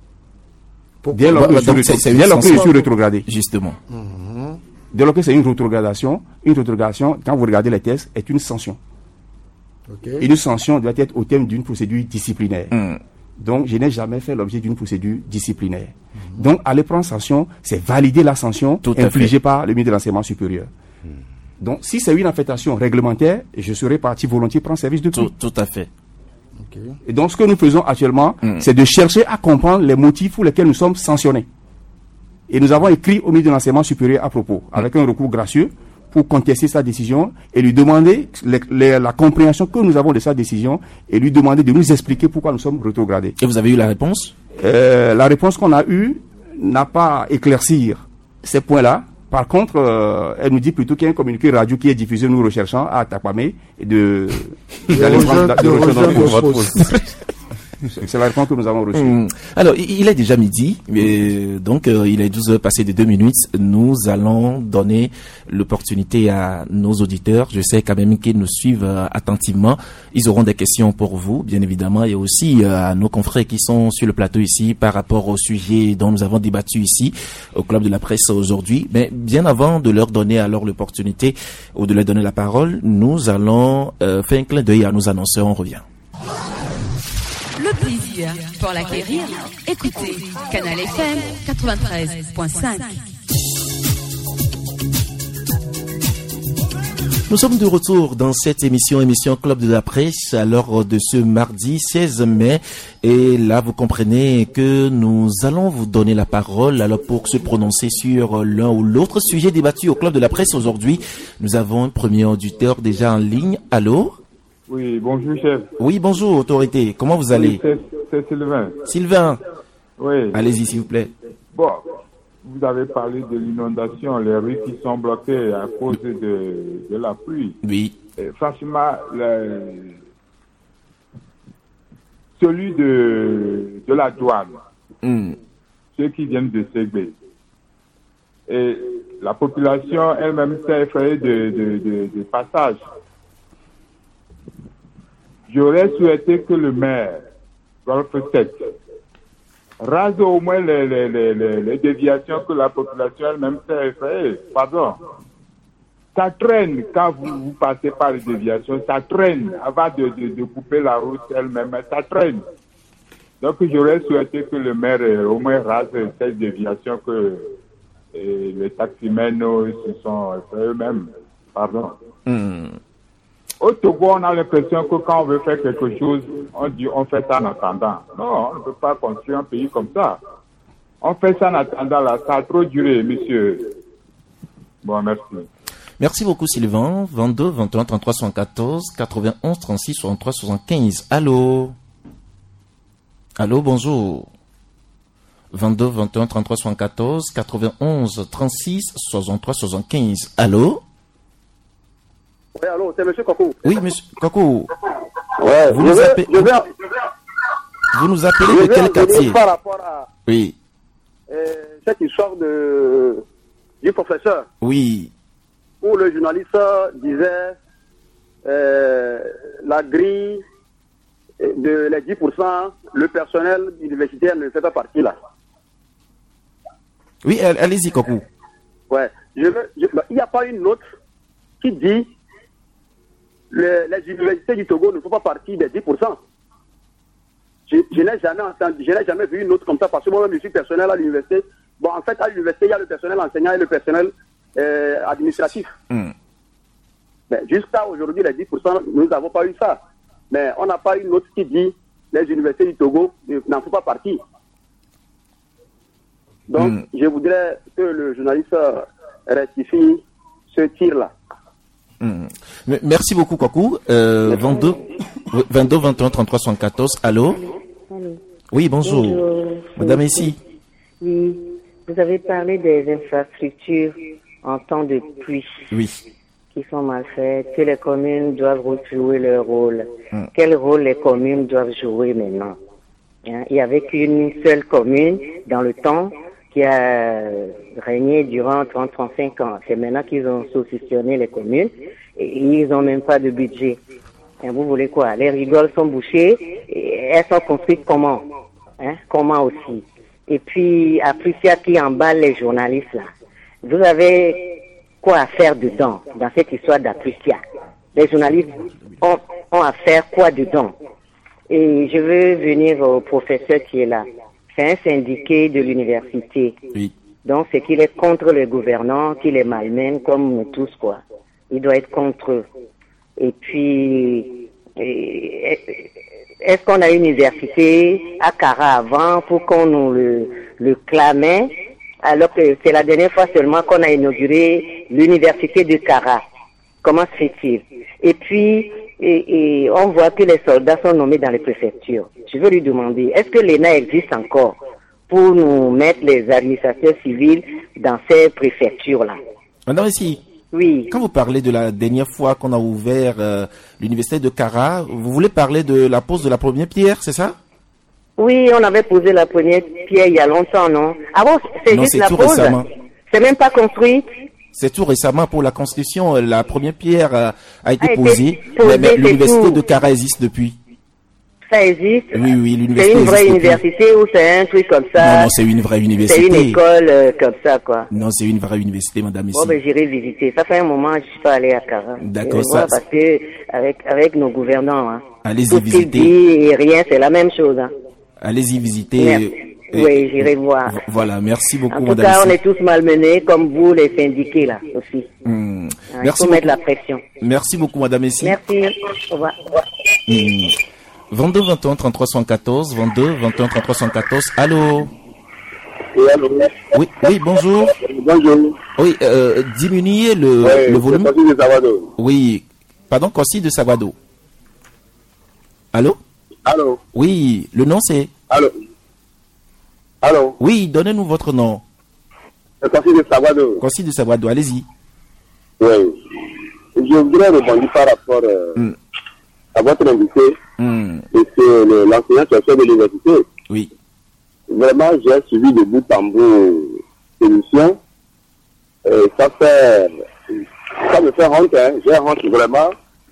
Dès lors que je suis rétrogradé. Justement. Mmh. Dès lors que c'est une rétrogradation, une rétrogradation, quand vous regardez les tests, est une sanction. Okay. Et une sanction doit être au terme d'une procédure disciplinaire. Mm. Donc, je n'ai jamais fait l'objet d'une procédure disciplinaire. Mm. Donc, aller prendre sanction, c'est valider la sanction Tout infligée par le ministre de l'Enseignement supérieur. Mm. Donc, si c'est une affectation réglementaire, je serais parti volontiers prendre service de tout. Tout, tout à fait. Okay. Et donc, ce que nous faisons actuellement, mm. c'est de chercher à comprendre les motifs pour lesquels nous sommes sanctionnés. Et nous avons écrit au ministre de l'Enseignement supérieur à propos, mm. avec un recours gracieux, pour contester sa décision et lui demander les, les, la compréhension que nous avons de sa décision et lui demander de nous expliquer pourquoi nous sommes rétrogradés. Et vous avez eu la réponse? euh, La réponse qu'on a eue n'a pas éclaircir ces points-là. Par contre, euh, elle nous dit plutôt qu'il y a un communiqué radio qui est diffusé, nous recherchant à Takwame et de d'aller prendre de rejoindre votre poste. C'est la réponse que nous avons reçue. Mmh. Alors, il est déjà midi, et donc euh, il est douze heures passées de deux minutes. Nous allons donner l'opportunité à nos auditeurs. Je sais quand même qu'ils nous suivent euh, attentivement. Ils auront des questions pour vous, bien évidemment, et aussi euh, à nos confrères qui sont sur le plateau ici par rapport au sujet dont nous avons débattu ici au Club de la Presse aujourd'hui. Mais bien avant de leur donner alors l'opportunité ou de leur donner la parole, nous allons euh, faire un clin d'œil à nos annonceurs. On revient. Le plaisir pour l'acquérir, écoutez Canal F M quatre-vingt-treize point cinq. Nous sommes de retour dans cette émission, émission Club de la Presse, à l'heure de ce mardi seize mai. Et là, vous comprenez que nous allons vous donner la parole alors pour se prononcer sur l'un ou l'autre sujet débattu au Club de la Presse aujourd'hui. Nous avons un premier auditeur déjà en ligne. Allô? Oui, bonjour chef. Oui, bonjour autorité. Comment vous allez? Oui, c'est, c'est Sylvain. Sylvain. Oui. Allez-y s'il vous plaît. Bon, vous avez parlé de l'inondation, les rues qui sont bloquées à cause de, de la pluie. Oui. Et franchement, le, celui de, de la douane, mm. ceux qui viennent de Ségbé, et la population elle-même s'est effrayée de, de, de, de passage. J'aurais souhaité que le maire, Rolf Sett, rase au moins les, les, les, les, les déviations que la population elle-même s'est effrayée. Pardon. Ça traîne quand vous, vous passez par les déviations, ça traîne avant de, de, de couper la route elle-même, ça traîne. Donc j'aurais souhaité que le maire euh, au moins rase cette déviation que euh, les taximens euh, se sont fait eux-mêmes. Pardon. Mm. Au Togo, on a l'impression que quand on veut faire quelque chose, on dit on fait ça en attendant. Non, on ne peut pas construire un pays comme ça. On fait ça en attendant, là, ça a trop duré, monsieur. Bon, merci. Merci beaucoup, Sylvain. vingt-deux, vingt et un, trente-trois, soixante-quatorze, quatre-vingt-onze, trente-six, soixante-trois, soixante-quinze. Allô? Allô, bonjour. vingt-deux, vingt et un, trente-trois, soixante-quatorze, quatre-vingt-onze, trente-six, soixante-trois, soixante-quinze. Allô? Oui, allô, c'est monsieur Koko. Oui, monsieur Koko. Ouais, vous, je nous vais, appelez, je vais, vous nous appelez je de vais quel quartier? Par rapport à Oui. euh, cette histoire de, du professeur, Oui. où le journaliste disait euh, la grille de les dix pour cent, le personnel universitaire ne fait pas partie là. Oui, allez-y, Koko. Ouais. Je veux, je, il n'y a pas une note qui dit le, les universités du Togo ne font pas partie des dix pour cent. Je, je n'ai jamais entendu, je n'ai jamais vu une note comme ça parce que moi-même je suis personnel à l'université. Bon, en fait, à l'université, il y a le personnel enseignant et le personnel euh, administratif. Mm. Mais jusqu'à aujourd'hui, les dix pour cent, nous n'avons pas eu ça. Mais on n'a pas une note qui dit les universités du Togo n'en font pas partie. Donc, mm. je voudrais que le journaliste rectifie ce tir-là. Mmh. Merci beaucoup, Kwaku. Euh, vingt-deux, vingt-deux, vingt et un, trente-trois, soixante-quatorze. Allô? Allô. Oui, bonjour. Bonjour. Madame ici. Oui, vous avez parlé des infrastructures en temps de pluie. Oui. Qui sont mal faites, que les communes doivent jouer leur rôle. Mmh. Quel rôle les communes doivent jouer maintenant? Hein? Il y avait qu'une seule commune dans le temps qui a régné durant trente à trente-cinq ans. C'est maintenant qu'ils ont saucissonné les communes et ils n'ont même pas de budget. Et vous voulez quoi? Les rigoles sont bouchées et elles sont construites comment? Hein? Comment aussi? Et puis, Apricia qui emballe les journalistes là. Vous avez quoi à faire dedans, dans cette histoire d'Apricia? Les journalistes ont, ont à faire quoi dedans? Et je veux venir au professeur qui est là. C'est un syndiqué de l'université. Oui. Donc, c'est qu'il est contre les gouvernants, qu'il les malmène comme nous tous, quoi. Il doit être contre eux. Et puis, est-ce qu'on a une université à Kara avant pour qu'on nous le, le clamait, alors que c'est la dernière fois seulement qu'on a inauguré l'université de Kara? Comment se fait-il? Et puis, et, et on voit que les soldats sont nommés dans les préfectures. Je veux lui demander, est-ce que l'E N A existe encore pour nous mettre les administrateurs civils dans ces préfectures-là? Madame ici. Oui. Quand vous parlez de la dernière fois qu'on a ouvert euh, l'université de Kara, vous voulez parler de la pose de la première pierre, c'est ça? Oui, on avait posé la première pierre il y a longtemps, non? Ah bon, c'est non, juste c'est la tout pose? Récemment. C'est même pas construit? C'est tout récemment pour la construction. La première pierre euh, a été a posée, été posée, mais, mais l'université tout. de Kara existe depuis. Ça existe? Oui, oui, l'université C'est une vraie existe université depuis. ou c'est un truc comme ça? Non, non, c'est une vraie université. C'est une école euh, comme ça, quoi. Non, c'est une vraie université, madame ici. Bon, ben, j'irai visiter. Ça fait un moment que je suis pas allé à Kara. D'accord, ça. ça. Parce que, avec, avec nos gouvernants, hein. Allez-y tout visiter. Ce qu'ils disent et rien, c'est la même chose, hein. Allez-y visiter. Merci. Et, oui, j'irai voir. Voilà, merci beaucoup, en tout madame cas, ici. on est tous malmenés, comme vous, les syndiqués, là, aussi. Mmh. Hein, Merci il faut mettre la pression. Merci beaucoup, madame ici. Merci. Au revoir. Mmh. vingt-deux, vingt et un, trente-trois, soixante-quatorze, vingt-deux, vingt et un, trente-trois, soixante-quatorze. Allô? Oui, allô? Oui, oui, bonjour. Bonjour. Oui, euh, diminuez le, oui, le volume. Kossi de Savado. Oui, pardon, Kossi de Savado. Allô? Allô? Oui, le nom c'est? Allô? Allô? Oui, donnez-nous votre nom. Kossi de Savado. Kossi de Savado, allez-y. Oui. Je voudrais rebondir par rapport euh, mm. à votre invité. Mm. Et c'est l'enseignant-chercheur de l'université. Oui. Vraiment, j'ai suivi de bout en bout l'émission. Et ça fait, ça me fait honte, hein. J'ai honte vraiment.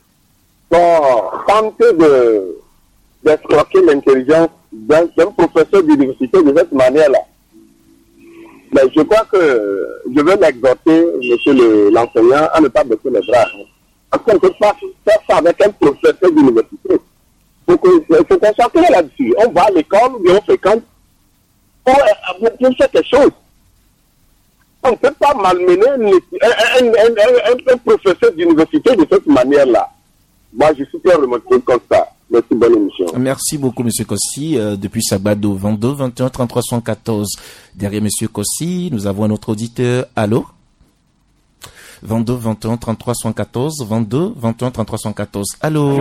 Pour tenter de, d'escroquer l'intelligence d'un, d'un professeur d'université de cette manière-là. Mais je crois que je vais l'exhorter, monsieur le, l'enseignant, à ne pas baisser les bras. Hein. Parce qu'on ne peut pas faire ça avec un professeur d'université. Pour c'est concentré là-dessus. On va à l'école, mais on fréquente pour, pour, pour faire quelque chose. On ne peut pas malmener un, un, un, un, un professeur d'université de cette manière-là. Moi, je suis très remonté comme ça. Merci, bonne émission. Merci beaucoup, M. Kossi. Euh, depuis Sabado, vingt-deux, vingt et un, trente-trois, soixante-quatorze. Derrière M. Kossi, nous avons un autre auditeur. Allô? vingt-deux, vingt et un, trente-trois, soixante-quatorze. vingt-deux, vingt et un, trente-trois, soixante-quatorze. Allô?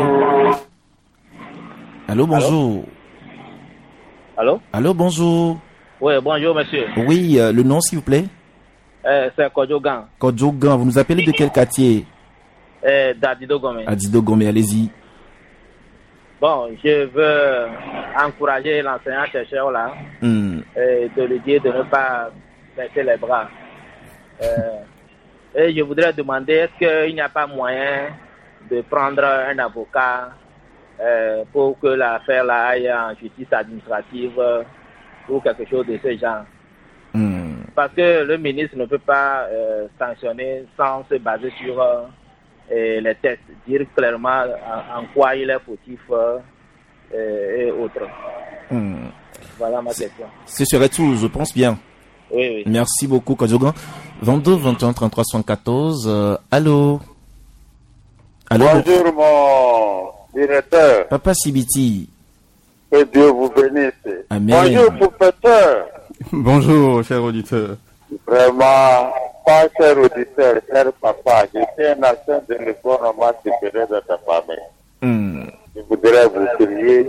Allô, bonjour. Allô? Allô, bonjour. Oui, bonjour, monsieur. Oui, euh, le nom, s'il vous plaît? Euh, c'est Kodjogan. Kodjogan, vous nous appelez de quel quartier? Euh, D'Adido Gomé. Adido Gomé, allez-y. Bon, je veux encourager l'enseignant-chercheur là, mm. et de lui dire de ne pas baisser les bras. Euh, et je voudrais demander, est-ce qu'il n'y a pas moyen de prendre un avocat euh, pour que l'affaire là aille en justice administrative ou quelque chose de ce genre? mm. Parce que le ministre ne peut pas euh, sanctionner sans se baser sur euh, et les tests, dire clairement en, en quoi il est fautif euh, et, et autres. Hmm. Voilà ma question. Ce serait tout, je pense bien. Oui, oui. Merci beaucoup, Kodjogan. vingt-deux, vingt et un, trente-trois, soixante-quatorze. Euh, allô? Allô? Bonjour, mon directeur. Papa Sibiti. Que Dieu vous bénisse. Amen. Bonjour, professeur. Bonjour, cher auditeur. Vraiment, pas cher auditeur, cher papa, je suis un ancien de l'école normale supérieure de ta famille. Mm. Je voudrais vous prier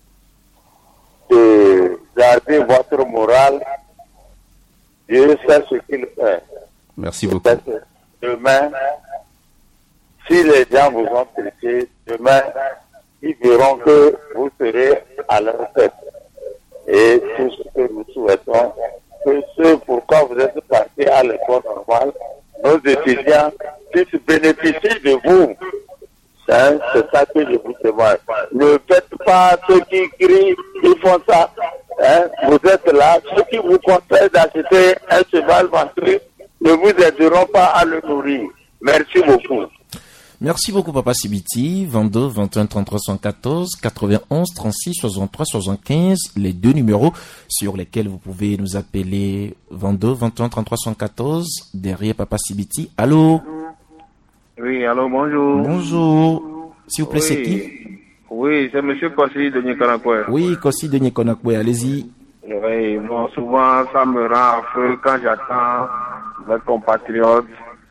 de garder votre morale. Dieu sait ce qu'il fait. Merci beaucoup. Demain, si les gens vous ont traité, demain, ils verront que vous serez à leur tête. Et tout ce que nous souhaitons, que ce pourquoi vous êtes partis à l'école normale, nos étudiants puissent bénéficier de vous. Hein, c'est ça que je vous demande. Ne faites pas ceux qui crient, ils font ça. Hein, vous êtes là, ceux qui vous conseillent d'acheter un cheval ventré ne vous aideront pas à le nourrir. Merci beaucoup. Merci beaucoup, Papa Sibiti. vingt-deux, vingt et un, trente-trois, soixante-quatorze, quatre-vingt-onze, trente-six, soixante-trois, soixante-quinze. Les deux numéros sur lesquels vous pouvez nous appeler. vingt-deux, vingt et un, trente-trois, soixante-quatorze. Derrière Papa Sibiti. Allô? Oui, allô, bonjour. Bonjour. S'il vous plaît, oui. c'est qui? Oui, c'est Monsieur Kossi de Nikonakwe. Oui, Kossi de Nikonakwe, allez-y. Oui, bon, souvent, ça me rend affreux quand j'attends mes compatriotes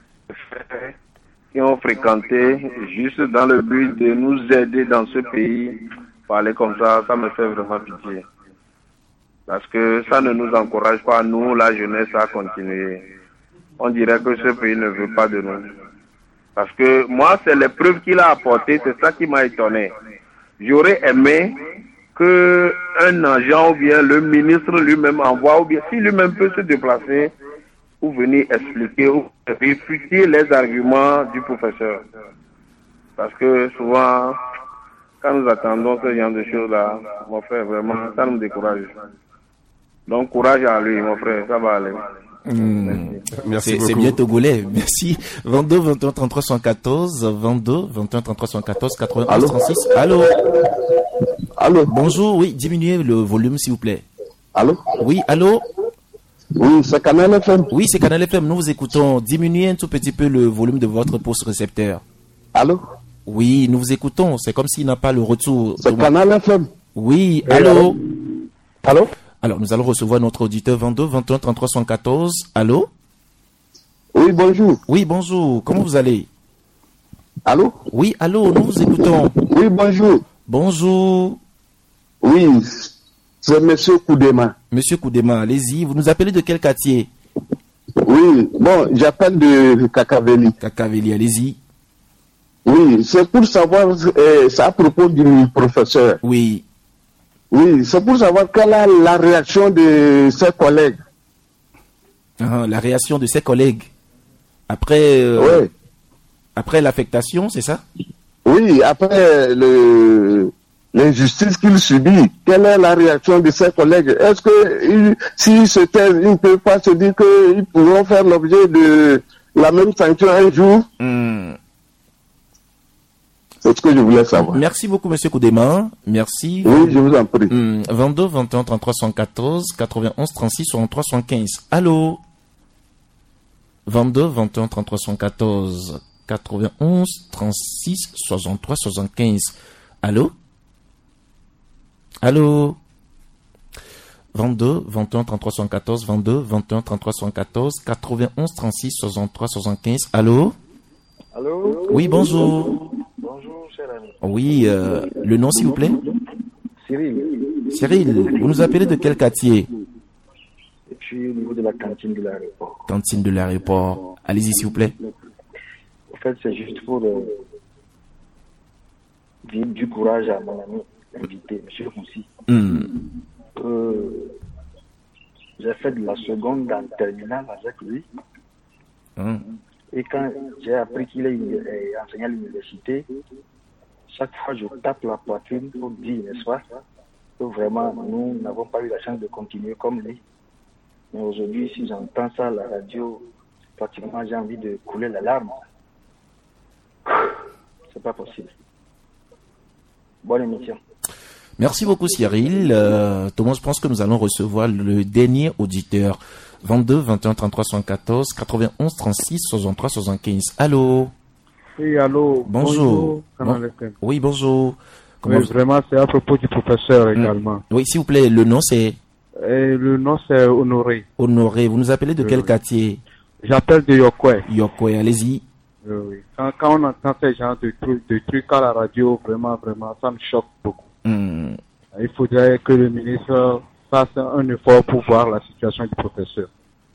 qui ont fréquenté juste dans le but de nous aider dans ce pays. Parler comme ça, ça me fait vraiment pitié. Parce que ça ne nous encourage pas, nous, la jeunesse, à continuer. On dirait que ce pays ne veut pas de nous. Parce que moi, c'est les preuves qu'il a apportées, c'est ça qui m'a étonné. J'aurais aimé que un agent ou bien le ministre lui-même envoie, ou bien si lui-même peut se déplacer, ou venir expliquer ou réfuter les arguments du professeur. Parce que souvent, quand nous attendons ce genre de choses-là, mon frère, vraiment, ça nous décourage. Donc, courage à lui, mon frère, ça va aller. Mmh. Merci c'est, beaucoup. c'est bien togolais, merci. vingt-deux, vingt et un, trente-trois, soixante-quatorze, vingt-deux, vingt et un, trente-trois, soixante-quatorze, quatre-vingt-onze, trente-six. Allô? Allô? Bonjour, oui, diminuez le volume, s'il vous plaît. Allô? Oui, allô? Oui, c'est Canal F M. Oui, c'est Canal F M, nous vous écoutons. Diminuez un tout petit peu le volume de votre poste récepteur. Allô? Oui, nous vous écoutons, c'est comme s'il n'a pas le retour. C'est Donc... Canal F M. Oui, allô? Allô? Alors, nous allons recevoir notre auditeur vingt-deux, vingt et un, trente-trois, soixante-quatorze. Allô? Oui, bonjour. Oui, bonjour. Comment vous allez? Allô? Oui, allô, nous vous écoutons. Oui, bonjour. Bonjour. Oui, c'est Monsieur Koudema. Monsieur Koudema, allez-y. Vous nous appelez de quel quartier? Oui, bon, j'appelle de Kakaveli. Kakaveli, allez-y. Oui, c'est pour savoir, euh, c'est à propos du professeur. Oui. Oui, c'est pour savoir quelle est la réaction de ses collègues. Ah, la réaction de ses collègues. Après, euh, oui. Après l'affectation, c'est ça? Oui, après le, l'injustice qu'il subit. Quelle est la réaction de ses collègues? Est-ce que s'ils se taisent, ils ne peuvent pas se dire qu'ils pourront faire l'objet de la même sanction un jour? Hmm. C'est ce que je voulais savoir. Merci beaucoup, monsieur Koudema. Merci. Oui, je vous en prie. Hum, vingt-deux, vingt et un, trente-trois, soixante-quatorze, quatre-vingt-onze, trente-six, soixante-trois, soixante-quinze. Allô? vingt-deux, vingt et un, trente-trois, soixante-quatorze, quatre-vingt-onze, trente-six, soixante-trois, soixante-quinze. Allô? Allô? vingt-deux, vingt et un, trente-trois, soixante-quatorze, vingt-deux, vingt et un, trente-trois, soixante-quatorze, quatre-vingt-onze, trente-six, soixante-trois, soixante-quinze. Allô? Allô? Oui, bonjour. Bonjour, cher ami. Oui, euh, le nom, s'il vous plaît? Cyril. Cyril, vous nous appelez de quel quartier? Et puis, au niveau de la cantine de l'aéroport. Cantine de l'aéroport. Allez-y, s'il vous plaît. En fait, c'est juste pour euh, dire du courage à mon ami invité, M. Roussi. Mm. Euh, j'ai fait de la seconde en terminale avec lui. Mm. Et quand j'ai appris qu'il est, est enseignant à l'université, chaque fois je tape la poitrine pour dire, n'est-ce pas, que vraiment nous n'avons pas eu la chance de continuer comme lui. Mais aujourd'hui, si j'entends ça à la radio, pratiquement j'ai envie de couler la larme. C'est pas possible. Bonne émission. Merci beaucoup, Cyril. Euh, Thomas, je pense que nous allons recevoir le dernier auditeur. vingt-deux, vingt et un, trente-trois, soixante-quatorze, quatre-vingt-onze, trente-six, soixante-trois, soixante-quinze. Allô? Oui, allô. Bonjour. Bonjour. Bon. Oui, bonjour. Comment oui, vous... Vraiment, c'est à propos du professeur mmh. également. Oui, s'il vous plaît, le nom c'est? Et le nom c'est Honoré. Honoré. Vous nous appelez de oui, quel oui. quartier? J'appelle de Yokwe. Yokwe, allez-y. Oui, oui. Quand, quand on entend ces genres de trucs, de trucs à la radio, vraiment, vraiment, ça me choque beaucoup. Mmh. Il faudrait que le ministre fasse un effort pour voir la situation du professeur.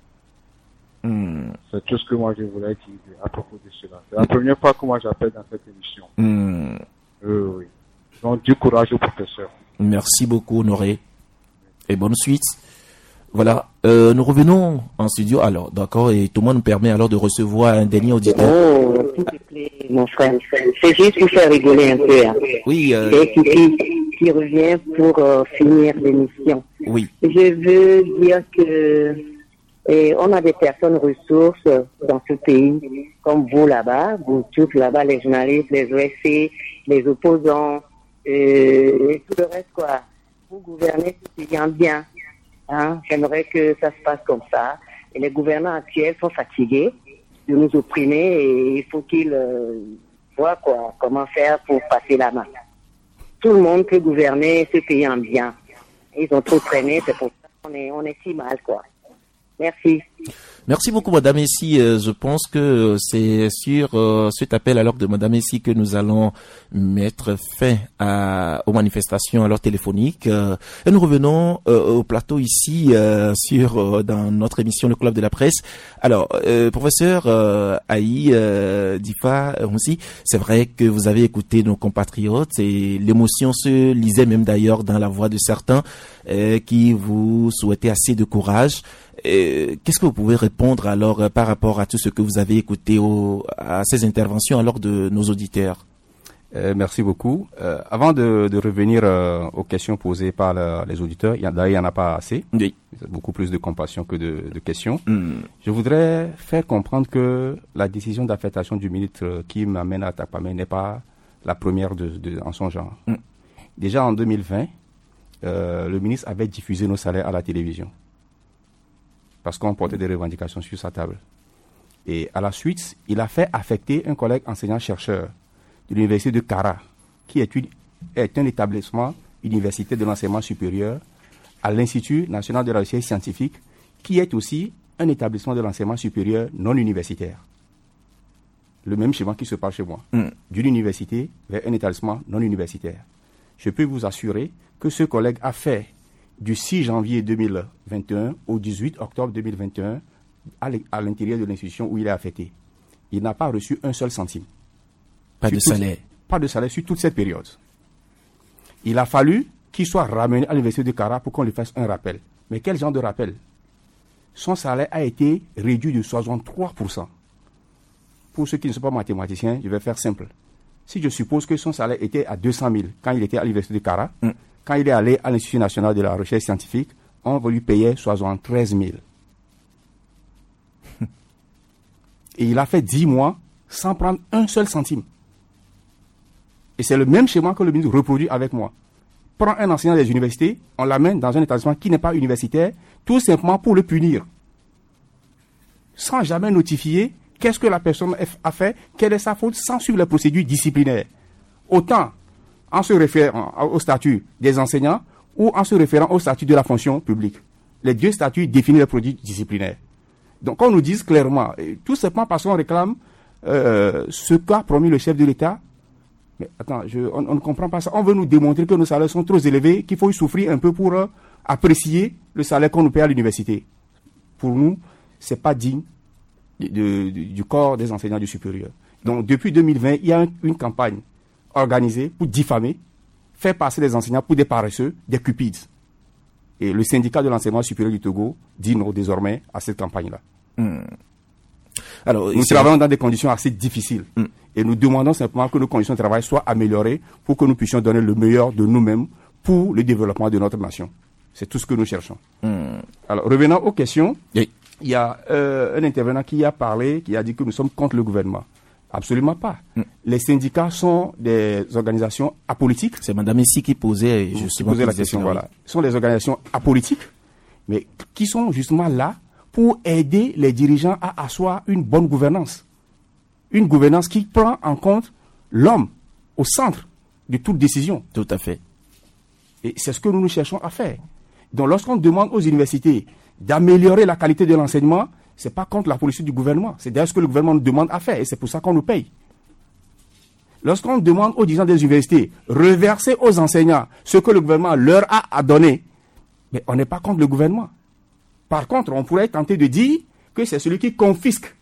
Mmh. C'est tout ce que moi je voulais dire à propos de cela. C'est la première fois que moi j'appelle dans cette émission. Mmh. Euh, oui. Donc du courage au professeur. Merci beaucoup, Honoré. Et bonne suite. Voilà, euh, nous revenons en studio. Alors, d'accord, et Thomas nous permet alors de recevoir un dernier auditeur. Oh, s'il te plaît, mon frère. C'est juste pour faire rigoler un peu. Hein. Oui. Euh... Et qui, qui, qui revient pour euh, finir l'émission. Oui. Je veux dire que et on a des personnes ressources dans ce pays, comme vous là-bas, vous tous là-bas, les journalistes, les O S C, les opposants, euh, et tout le reste, quoi. Vous gouvernez ce pays en bien. Hein? J'aimerais que ça se passe comme ça. Et les gouvernants actuels sont fatigués de nous opprimer et il faut qu'ils euh, voient quoi, comment faire pour passer la main. Tout le monde peut gouverner ce pays en bien. Ils ont trop traîné, c'est pour ça qu'on est, on est si mal, quoi. Merci. Merci beaucoup, Madame Essi. Euh, je pense que c'est sur euh, cet appel alors de Madame Essi que nous allons mettre fin à, aux manifestations alors téléphoniques. Euh, et nous revenons euh, au plateau ici euh, sur euh, dans notre émission Le Club de la Presse. Alors, euh, professeur euh, Aïe euh, Difa aussi, c'est vrai que vous avez écouté nos compatriotes et l'émotion se lisait même d'ailleurs dans la voix de certains euh, qui vous souhaitaient assez de courage. Euh, qu'est-ce que vous pouvez répondre alors euh, par rapport à tout ce que vous avez écouté au, à ces interventions alors de nos auditeurs? euh, Merci beaucoup. Euh, avant de, de revenir euh, aux questions posées par la, les auditeurs, il n'y en a pas assez. Oui. Il y a beaucoup plus de compassion que de, de questions. Mm. Je voudrais faire comprendre que la décision d'affectation du ministre qui m'amène à Takpamé n'est pas la première de, de, en son genre. Mm. Déjà en deux mille vingt, euh, le ministre avait diffusé nos salaires à la télévision, parce qu'on portait des revendications sur sa table. Et à la suite, il a fait affecter un collègue enseignant-chercheur de l'université de Kara, qui est, une, est un établissement universitaire de l'enseignement supérieur, à l'Institut national de la recherche scientifique, qui est aussi un établissement de l'enseignement supérieur non universitaire. Le même schéma qui se passe chez moi. Mm. D'une université vers un établissement non universitaire. Je peux vous assurer que ce collègue a fait du six janvier deux mille vingt et un au dix-huit octobre deux mille vingt et un à l'intérieur de l'institution où il est affecté. Il n'a pas reçu un seul centime. Pas de toute, salaire. Pas de salaire sur toute cette période. Il a fallu qu'il soit ramené à l'université de Kara pour qu'on lui fasse un rappel. Mais quel genre de rappel? Son salaire a été réduit de soixante-trois pour cent. Pour ceux qui ne sont pas mathématiciens, je vais faire simple. Si je suppose que son salaire était à deux cent mille quand il était à l'université de Kara, mm. quand il est allé à l'Institut national de la recherche scientifique, on va lui payer soixante-treize mille. Et il a fait dix mois sans prendre un seul centime. Et c'est le même schéma que le ministre reproduit avec moi. Prend un enseignant des universités, on l'amène dans un établissement qui n'est pas universitaire, tout simplement pour le punir. Sans jamais notifier qu'est-ce que la personne a fait, quelle est sa faute, sans suivre les procédures disciplinaires. Autant en se référant au statut des enseignants ou en se référant au statut de la fonction publique. Les deux statuts définissent les produits disciplinaires. Donc, on nous dit clairement, tout simplement parce qu'on réclame euh, ce qu'a promis le chef de l'État. Mais attends, je, on, on ne comprend pas ça. On veut nous démontrer que nos salaires sont trop élevés, qu'il faut y souffrir un peu pour euh, apprécier le salaire qu'on nous paie à l'université. Pour nous, c'est pas digne de, de, de, du corps des enseignants du supérieur. Donc, depuis deux mille vingt, il y a un, une campagne organisée pour diffamer, faire passer les enseignants pour des paresseux, des cupides. Et le syndicat de l'enseignement supérieur du Togo dit non désormais à cette campagne-là. Mmh. Alors, nous travaillons dans des conditions assez difficiles. Mmh. Et nous demandons simplement que nos conditions de travail soient améliorées pour que nous puissions donner le meilleur de nous-mêmes pour le développement de notre nation. C'est tout ce que nous cherchons. Mmh. Alors, revenons aux questions. Oui. Il y a euh, un intervenant qui a parlé, qui a dit que nous sommes contre le gouvernement. Absolument pas. Mmh. Les syndicats sont des organisations apolitiques. C'est Madame ici qui posait, justement, qui posait la question. Voilà. Ce sont des organisations apolitiques, mais qui sont justement là pour aider les dirigeants à asseoir une bonne gouvernance. Une gouvernance qui prend en compte l'homme au centre de toute décision. Tout à fait. Et c'est ce que nous nous cherchons à faire. Donc lorsqu'on demande aux universités d'améliorer la qualité de l'enseignement, ce n'est pas contre la politique du gouvernement. C'est d'ailleurs ce que le gouvernement nous demande à faire et c'est pour ça qu'on nous paye. Lorsqu'on demande aux dirigeants des universités de reverser aux enseignants ce que le gouvernement leur a à donner, mais on n'est pas contre le gouvernement. Par contre, on pourrait tenter de dire que c'est celui qui confisque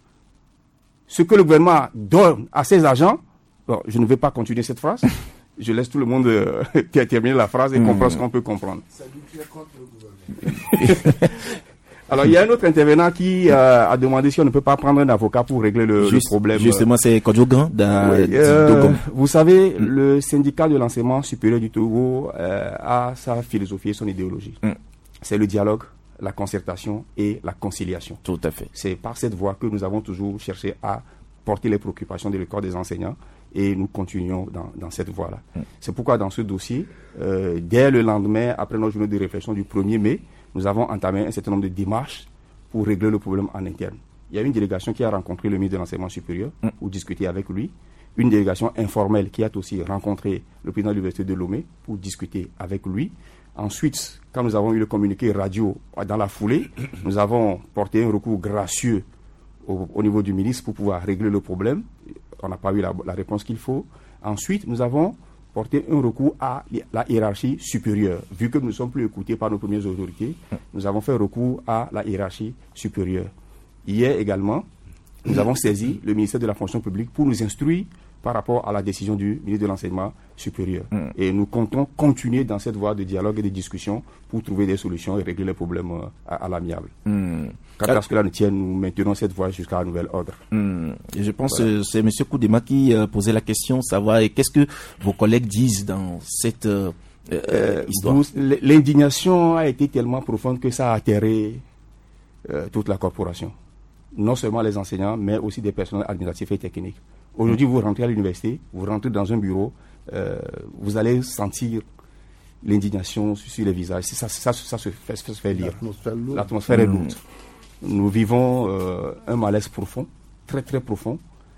ce que le gouvernement donne à ses agents. Bon, je ne vais pas continuer cette phrase. Je laisse tout le monde euh, terminer la phrase et mmh. comprendre ce qu'on peut comprendre. C'est lui qui est contre le gouvernement. Alors, il y a un autre intervenant qui euh, a demandé si on ne peut pas prendre un avocat pour régler le, Juste, le problème. Justement, c'est Kodjogan. Oui, euh, vous savez, mm. le syndicat de l'enseignement supérieur du Togo euh, a sa philosophie et son idéologie. Mm. C'est le dialogue, la concertation et la conciliation. Tout à fait. C'est par cette voie que nous avons toujours cherché à porter les préoccupations du corps des enseignants et nous continuons dans, dans cette voie-là. Mm. C'est pourquoi dans ce dossier, euh, dès le lendemain, après notre journée de réflexion du premier mai, nous avons entamé un certain nombre de démarches pour régler le problème en interne. Il y a une délégation qui a rencontré le ministre de l'Enseignement supérieur mm. pour discuter avec lui. Une délégation informelle qui a aussi rencontré le président de l'Université de Lomé pour discuter avec lui. Ensuite, quand nous avons eu le communiqué radio dans la foulée, nous avons porté un recours gracieux au, au niveau du ministre pour pouvoir régler le problème. On n'a pas eu la, la réponse qu'il faut. Ensuite, nous avons porter un recours à la hiérarchie supérieure. Vu que nous ne sommes plus écoutés par nos premières autorités, nous avons fait recours à la hiérarchie supérieure. Hier également, nous avons saisi le ministère de la fonction publique pour nous instruire par rapport à la décision du ministre de l'enseignement supérieur. Mm. Et nous comptons continuer dans cette voie de dialogue et de discussion pour trouver des solutions et régler les problèmes euh, à, à l'amiable. Mm. Quant à ce que là nous tient, nous maintenons cette voie jusqu'à un nouvel ordre. Mm. Et je pense voilà. que c'est M. Koudema qui euh, posait la question, savoir qu'est-ce que vos collègues disent dans cette euh, euh, histoire. Vous, l'indignation a été tellement profonde que ça a atterré euh, toute la corporation. Non seulement les enseignants, mais aussi des personnels administratifs et techniques. Aujourd'hui, vous rentrez à l'université, vous rentrez dans un bureau, euh, vous allez sentir l'indignation sur les visages. Ça, ça, ça, ça, se, fait, ça se fait lire. L'atmosphère mmh. est lourde. Nous vivons euh, un malaise profond, très très profond.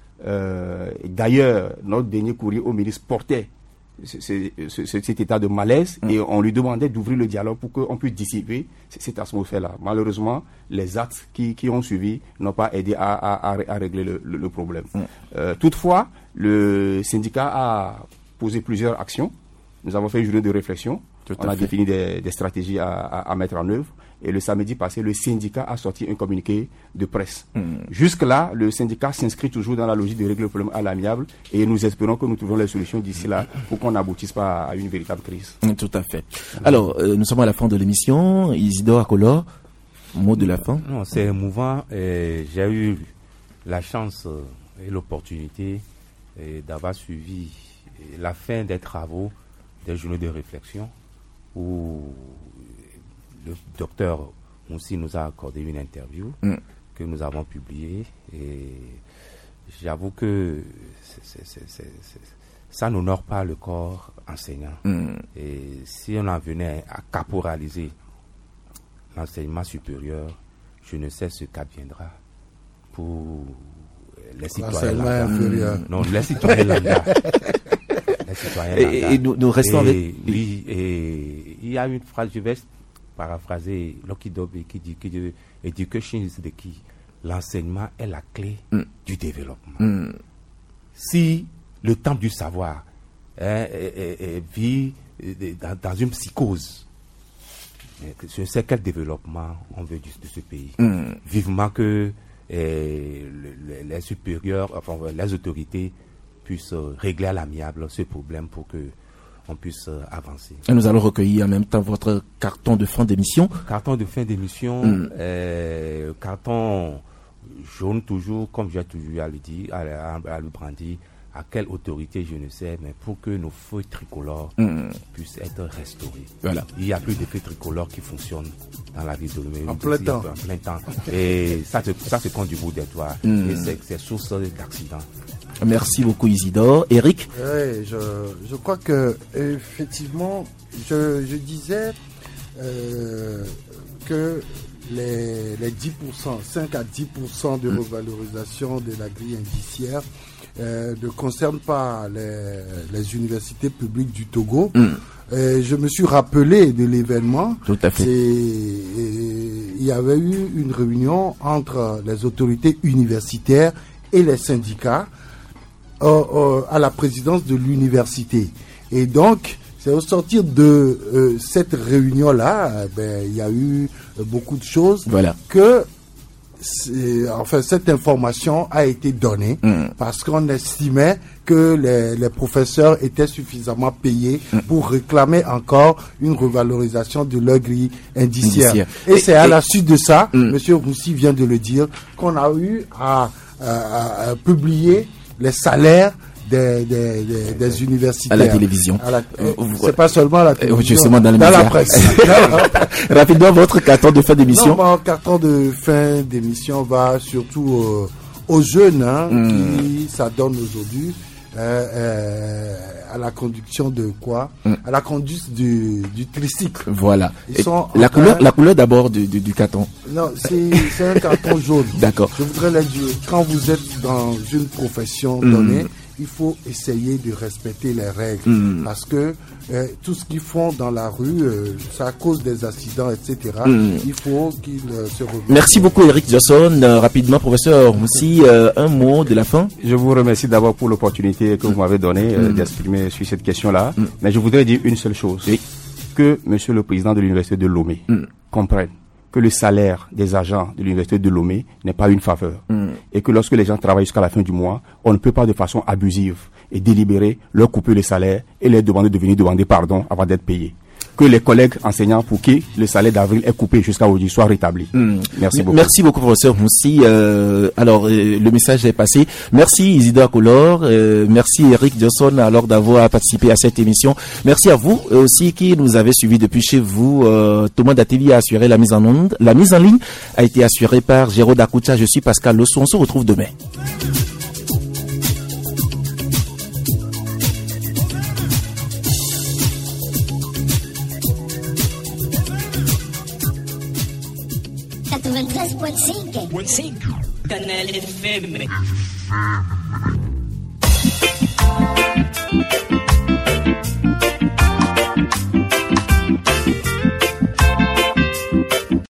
Euh, D'ailleurs, notre dernier courrier au ministre portait c c cet état de malaise mmh. et on lui demandait d'ouvrir le dialogue pour qu'on puisse dissiper cette atmosphère-là. Malheureusement, les actes qui, qui ont suivi n'ont pas aidé à, à, à régler le, le, le problème. Mmh. Euh, toutefois, le syndicat a posé plusieurs actions. Nous avons fait une journée de réflexion. Tout on a fait. défini des, des stratégies à, à, à mettre en œuvre. Et le samedi passé, le syndicat a sorti un communiqué de presse. Mmh. Jusque-là, le syndicat s'inscrit toujours dans la logique de régler le problème à l'amiable et nous espérons que nous trouverons les solutions d'ici là pour qu'on n'aboutisse pas à une véritable crise. Mmh, tout à fait. Alors, euh, nous sommes à la fin de l'émission. Isidore Akolo, mot de la fin. Non, c'est émouvant. J'ai eu la chance et l'opportunité d'avoir suivi la fin des travaux des journées de réflexion où le docteur Moussi nous a accordé une interview mm. que nous avons publiée et j'avoue que ça n'honore pas le corps enseignant. Mm. Et si on en venait à caporaliser l'enseignement supérieur, je ne sais ce qu'adviendra pour les citoyens lambda. Mmh. Non, les citoyens lambda. Les citoyens lambda. Et, et nous, nous restons et, avec... Oui, et il y a une phrase, je vais paraphraser Lucky Dube qui dit que education is the key. L'enseignement est la clé mmh. du développement. Mmh. Si le temple du savoir hein, est, est, est, vit dans, dans une psychose, je ne sais quel développement on veut de, de ce pays. Mmh. Vivement que eh, le, les supérieurs, enfin les autorités puissent régler à l'amiable ce problème pour que on puisse avancer. Et nous allons recueillir en même temps votre carton de fin d'émission. Carton de fin d'émission, mmh. eh, carton jaune toujours, comme j'ai toujours à le dire, à, à, à le brandir. À quelle autorité, je ne sais, mais pour que nos feux tricolores mmh. puissent être restaurés. Voilà. Il n'y a plus de feux tricolores qui fonctionnent dans la ville de Lomé. En plein temps. En plein temps. Et ça, ça se compte du bout des doigts. Mmh. Et c'est, c'est source d'accidents. Merci beaucoup, Isidore. Eric? Oui, je, je crois que, effectivement, je, je disais euh, que les, les dix pour cent, cinq à dix pour cent de mmh. revalorisation de la grille indiciaire Euh, ne concerne pas les, les universités publiques du Togo. Mm. Euh, je me suis rappelé de l'événement. Tout à fait. Il y avait eu une réunion entre les autorités universitaires et les syndicats euh, euh, à la présidence de l'université. Et donc, c'est au sortir de euh, cette réunion-là, ben, il y a eu beaucoup de choses voilà. que C'est, enfin, cette information a été donnée mmh. parce qu'on estimait que les, les professeurs étaient suffisamment payés mmh. pour réclamer encore une revalorisation de leur grille indiciaire. indiciaire. Et, et c'est à et, la suite de ça, mmh. Monsieur Roussi vient de le dire, qu'on a eu à, à, à publier les salaires Des, des, des, des universitaires. À la télévision. À la, euh, c'est pas seulement à la télévision. Justement dans, dans la presse. Rapidement, votre carton de fin d'émission. Non, mon carton de fin d'émission va surtout euh, aux jeunes hein, mm. qui s'adonnent aujourd'hui euh, euh, à la conduction de quoi mm. À la conduite du, du tricycle. Voilà. La couleur, train... la couleur d'abord du, du, du carton. Non, c'est, c'est un carton jaune. D'accord. Je voudrais le dire. Quand vous êtes dans une profession mm. donnée, il faut essayer de respecter les règles mmh. parce que euh, tout ce qu'ils font dans la rue, euh, ça cause des accidents, et cetera. Mmh. Il faut qu'ils euh, se remettent. Merci beaucoup, Eric Johnson. Euh, rapidement, professeur Moussi, euh, un mot de la fin. Je vous remercie d'abord pour l'opportunité que mmh. vous m'avez donnée euh, mmh. d'exprimer sur cette question-là. Mmh. Mais je voudrais dire une seule chose. Oui. Que Monsieur le Président de l'Université de Lomé mmh. comprenne que le salaire des agents de l'université de Lomé n'est pas une faveur. Mm. Et que lorsque les gens travaillent jusqu'à la fin du mois, on ne peut pas de façon abusive et délibérée leur couper le salaire et leur demander de venir demander pardon avant d'être payés. Que les collègues enseignants pour qui le salaire d'avril est coupé jusqu'à aujourd'hui soient rétablis. Mm. Merci beaucoup. Merci beaucoup, professeur Moussi. Euh, alors, euh, le message est passé. Merci Isidore Akolor. Euh, merci Eric Johnson alors d'avoir participé à cette émission. Merci à vous aussi qui nous avez suivis depuis chez vous. Euh, Thomas Datevi a assuré la mise en onde. La mise en ligne a été assurée par Jérôme Dakucha. Je suis Pascal Losso. On se retrouve demain. quatre-vingt-treize point cinq Canal F M.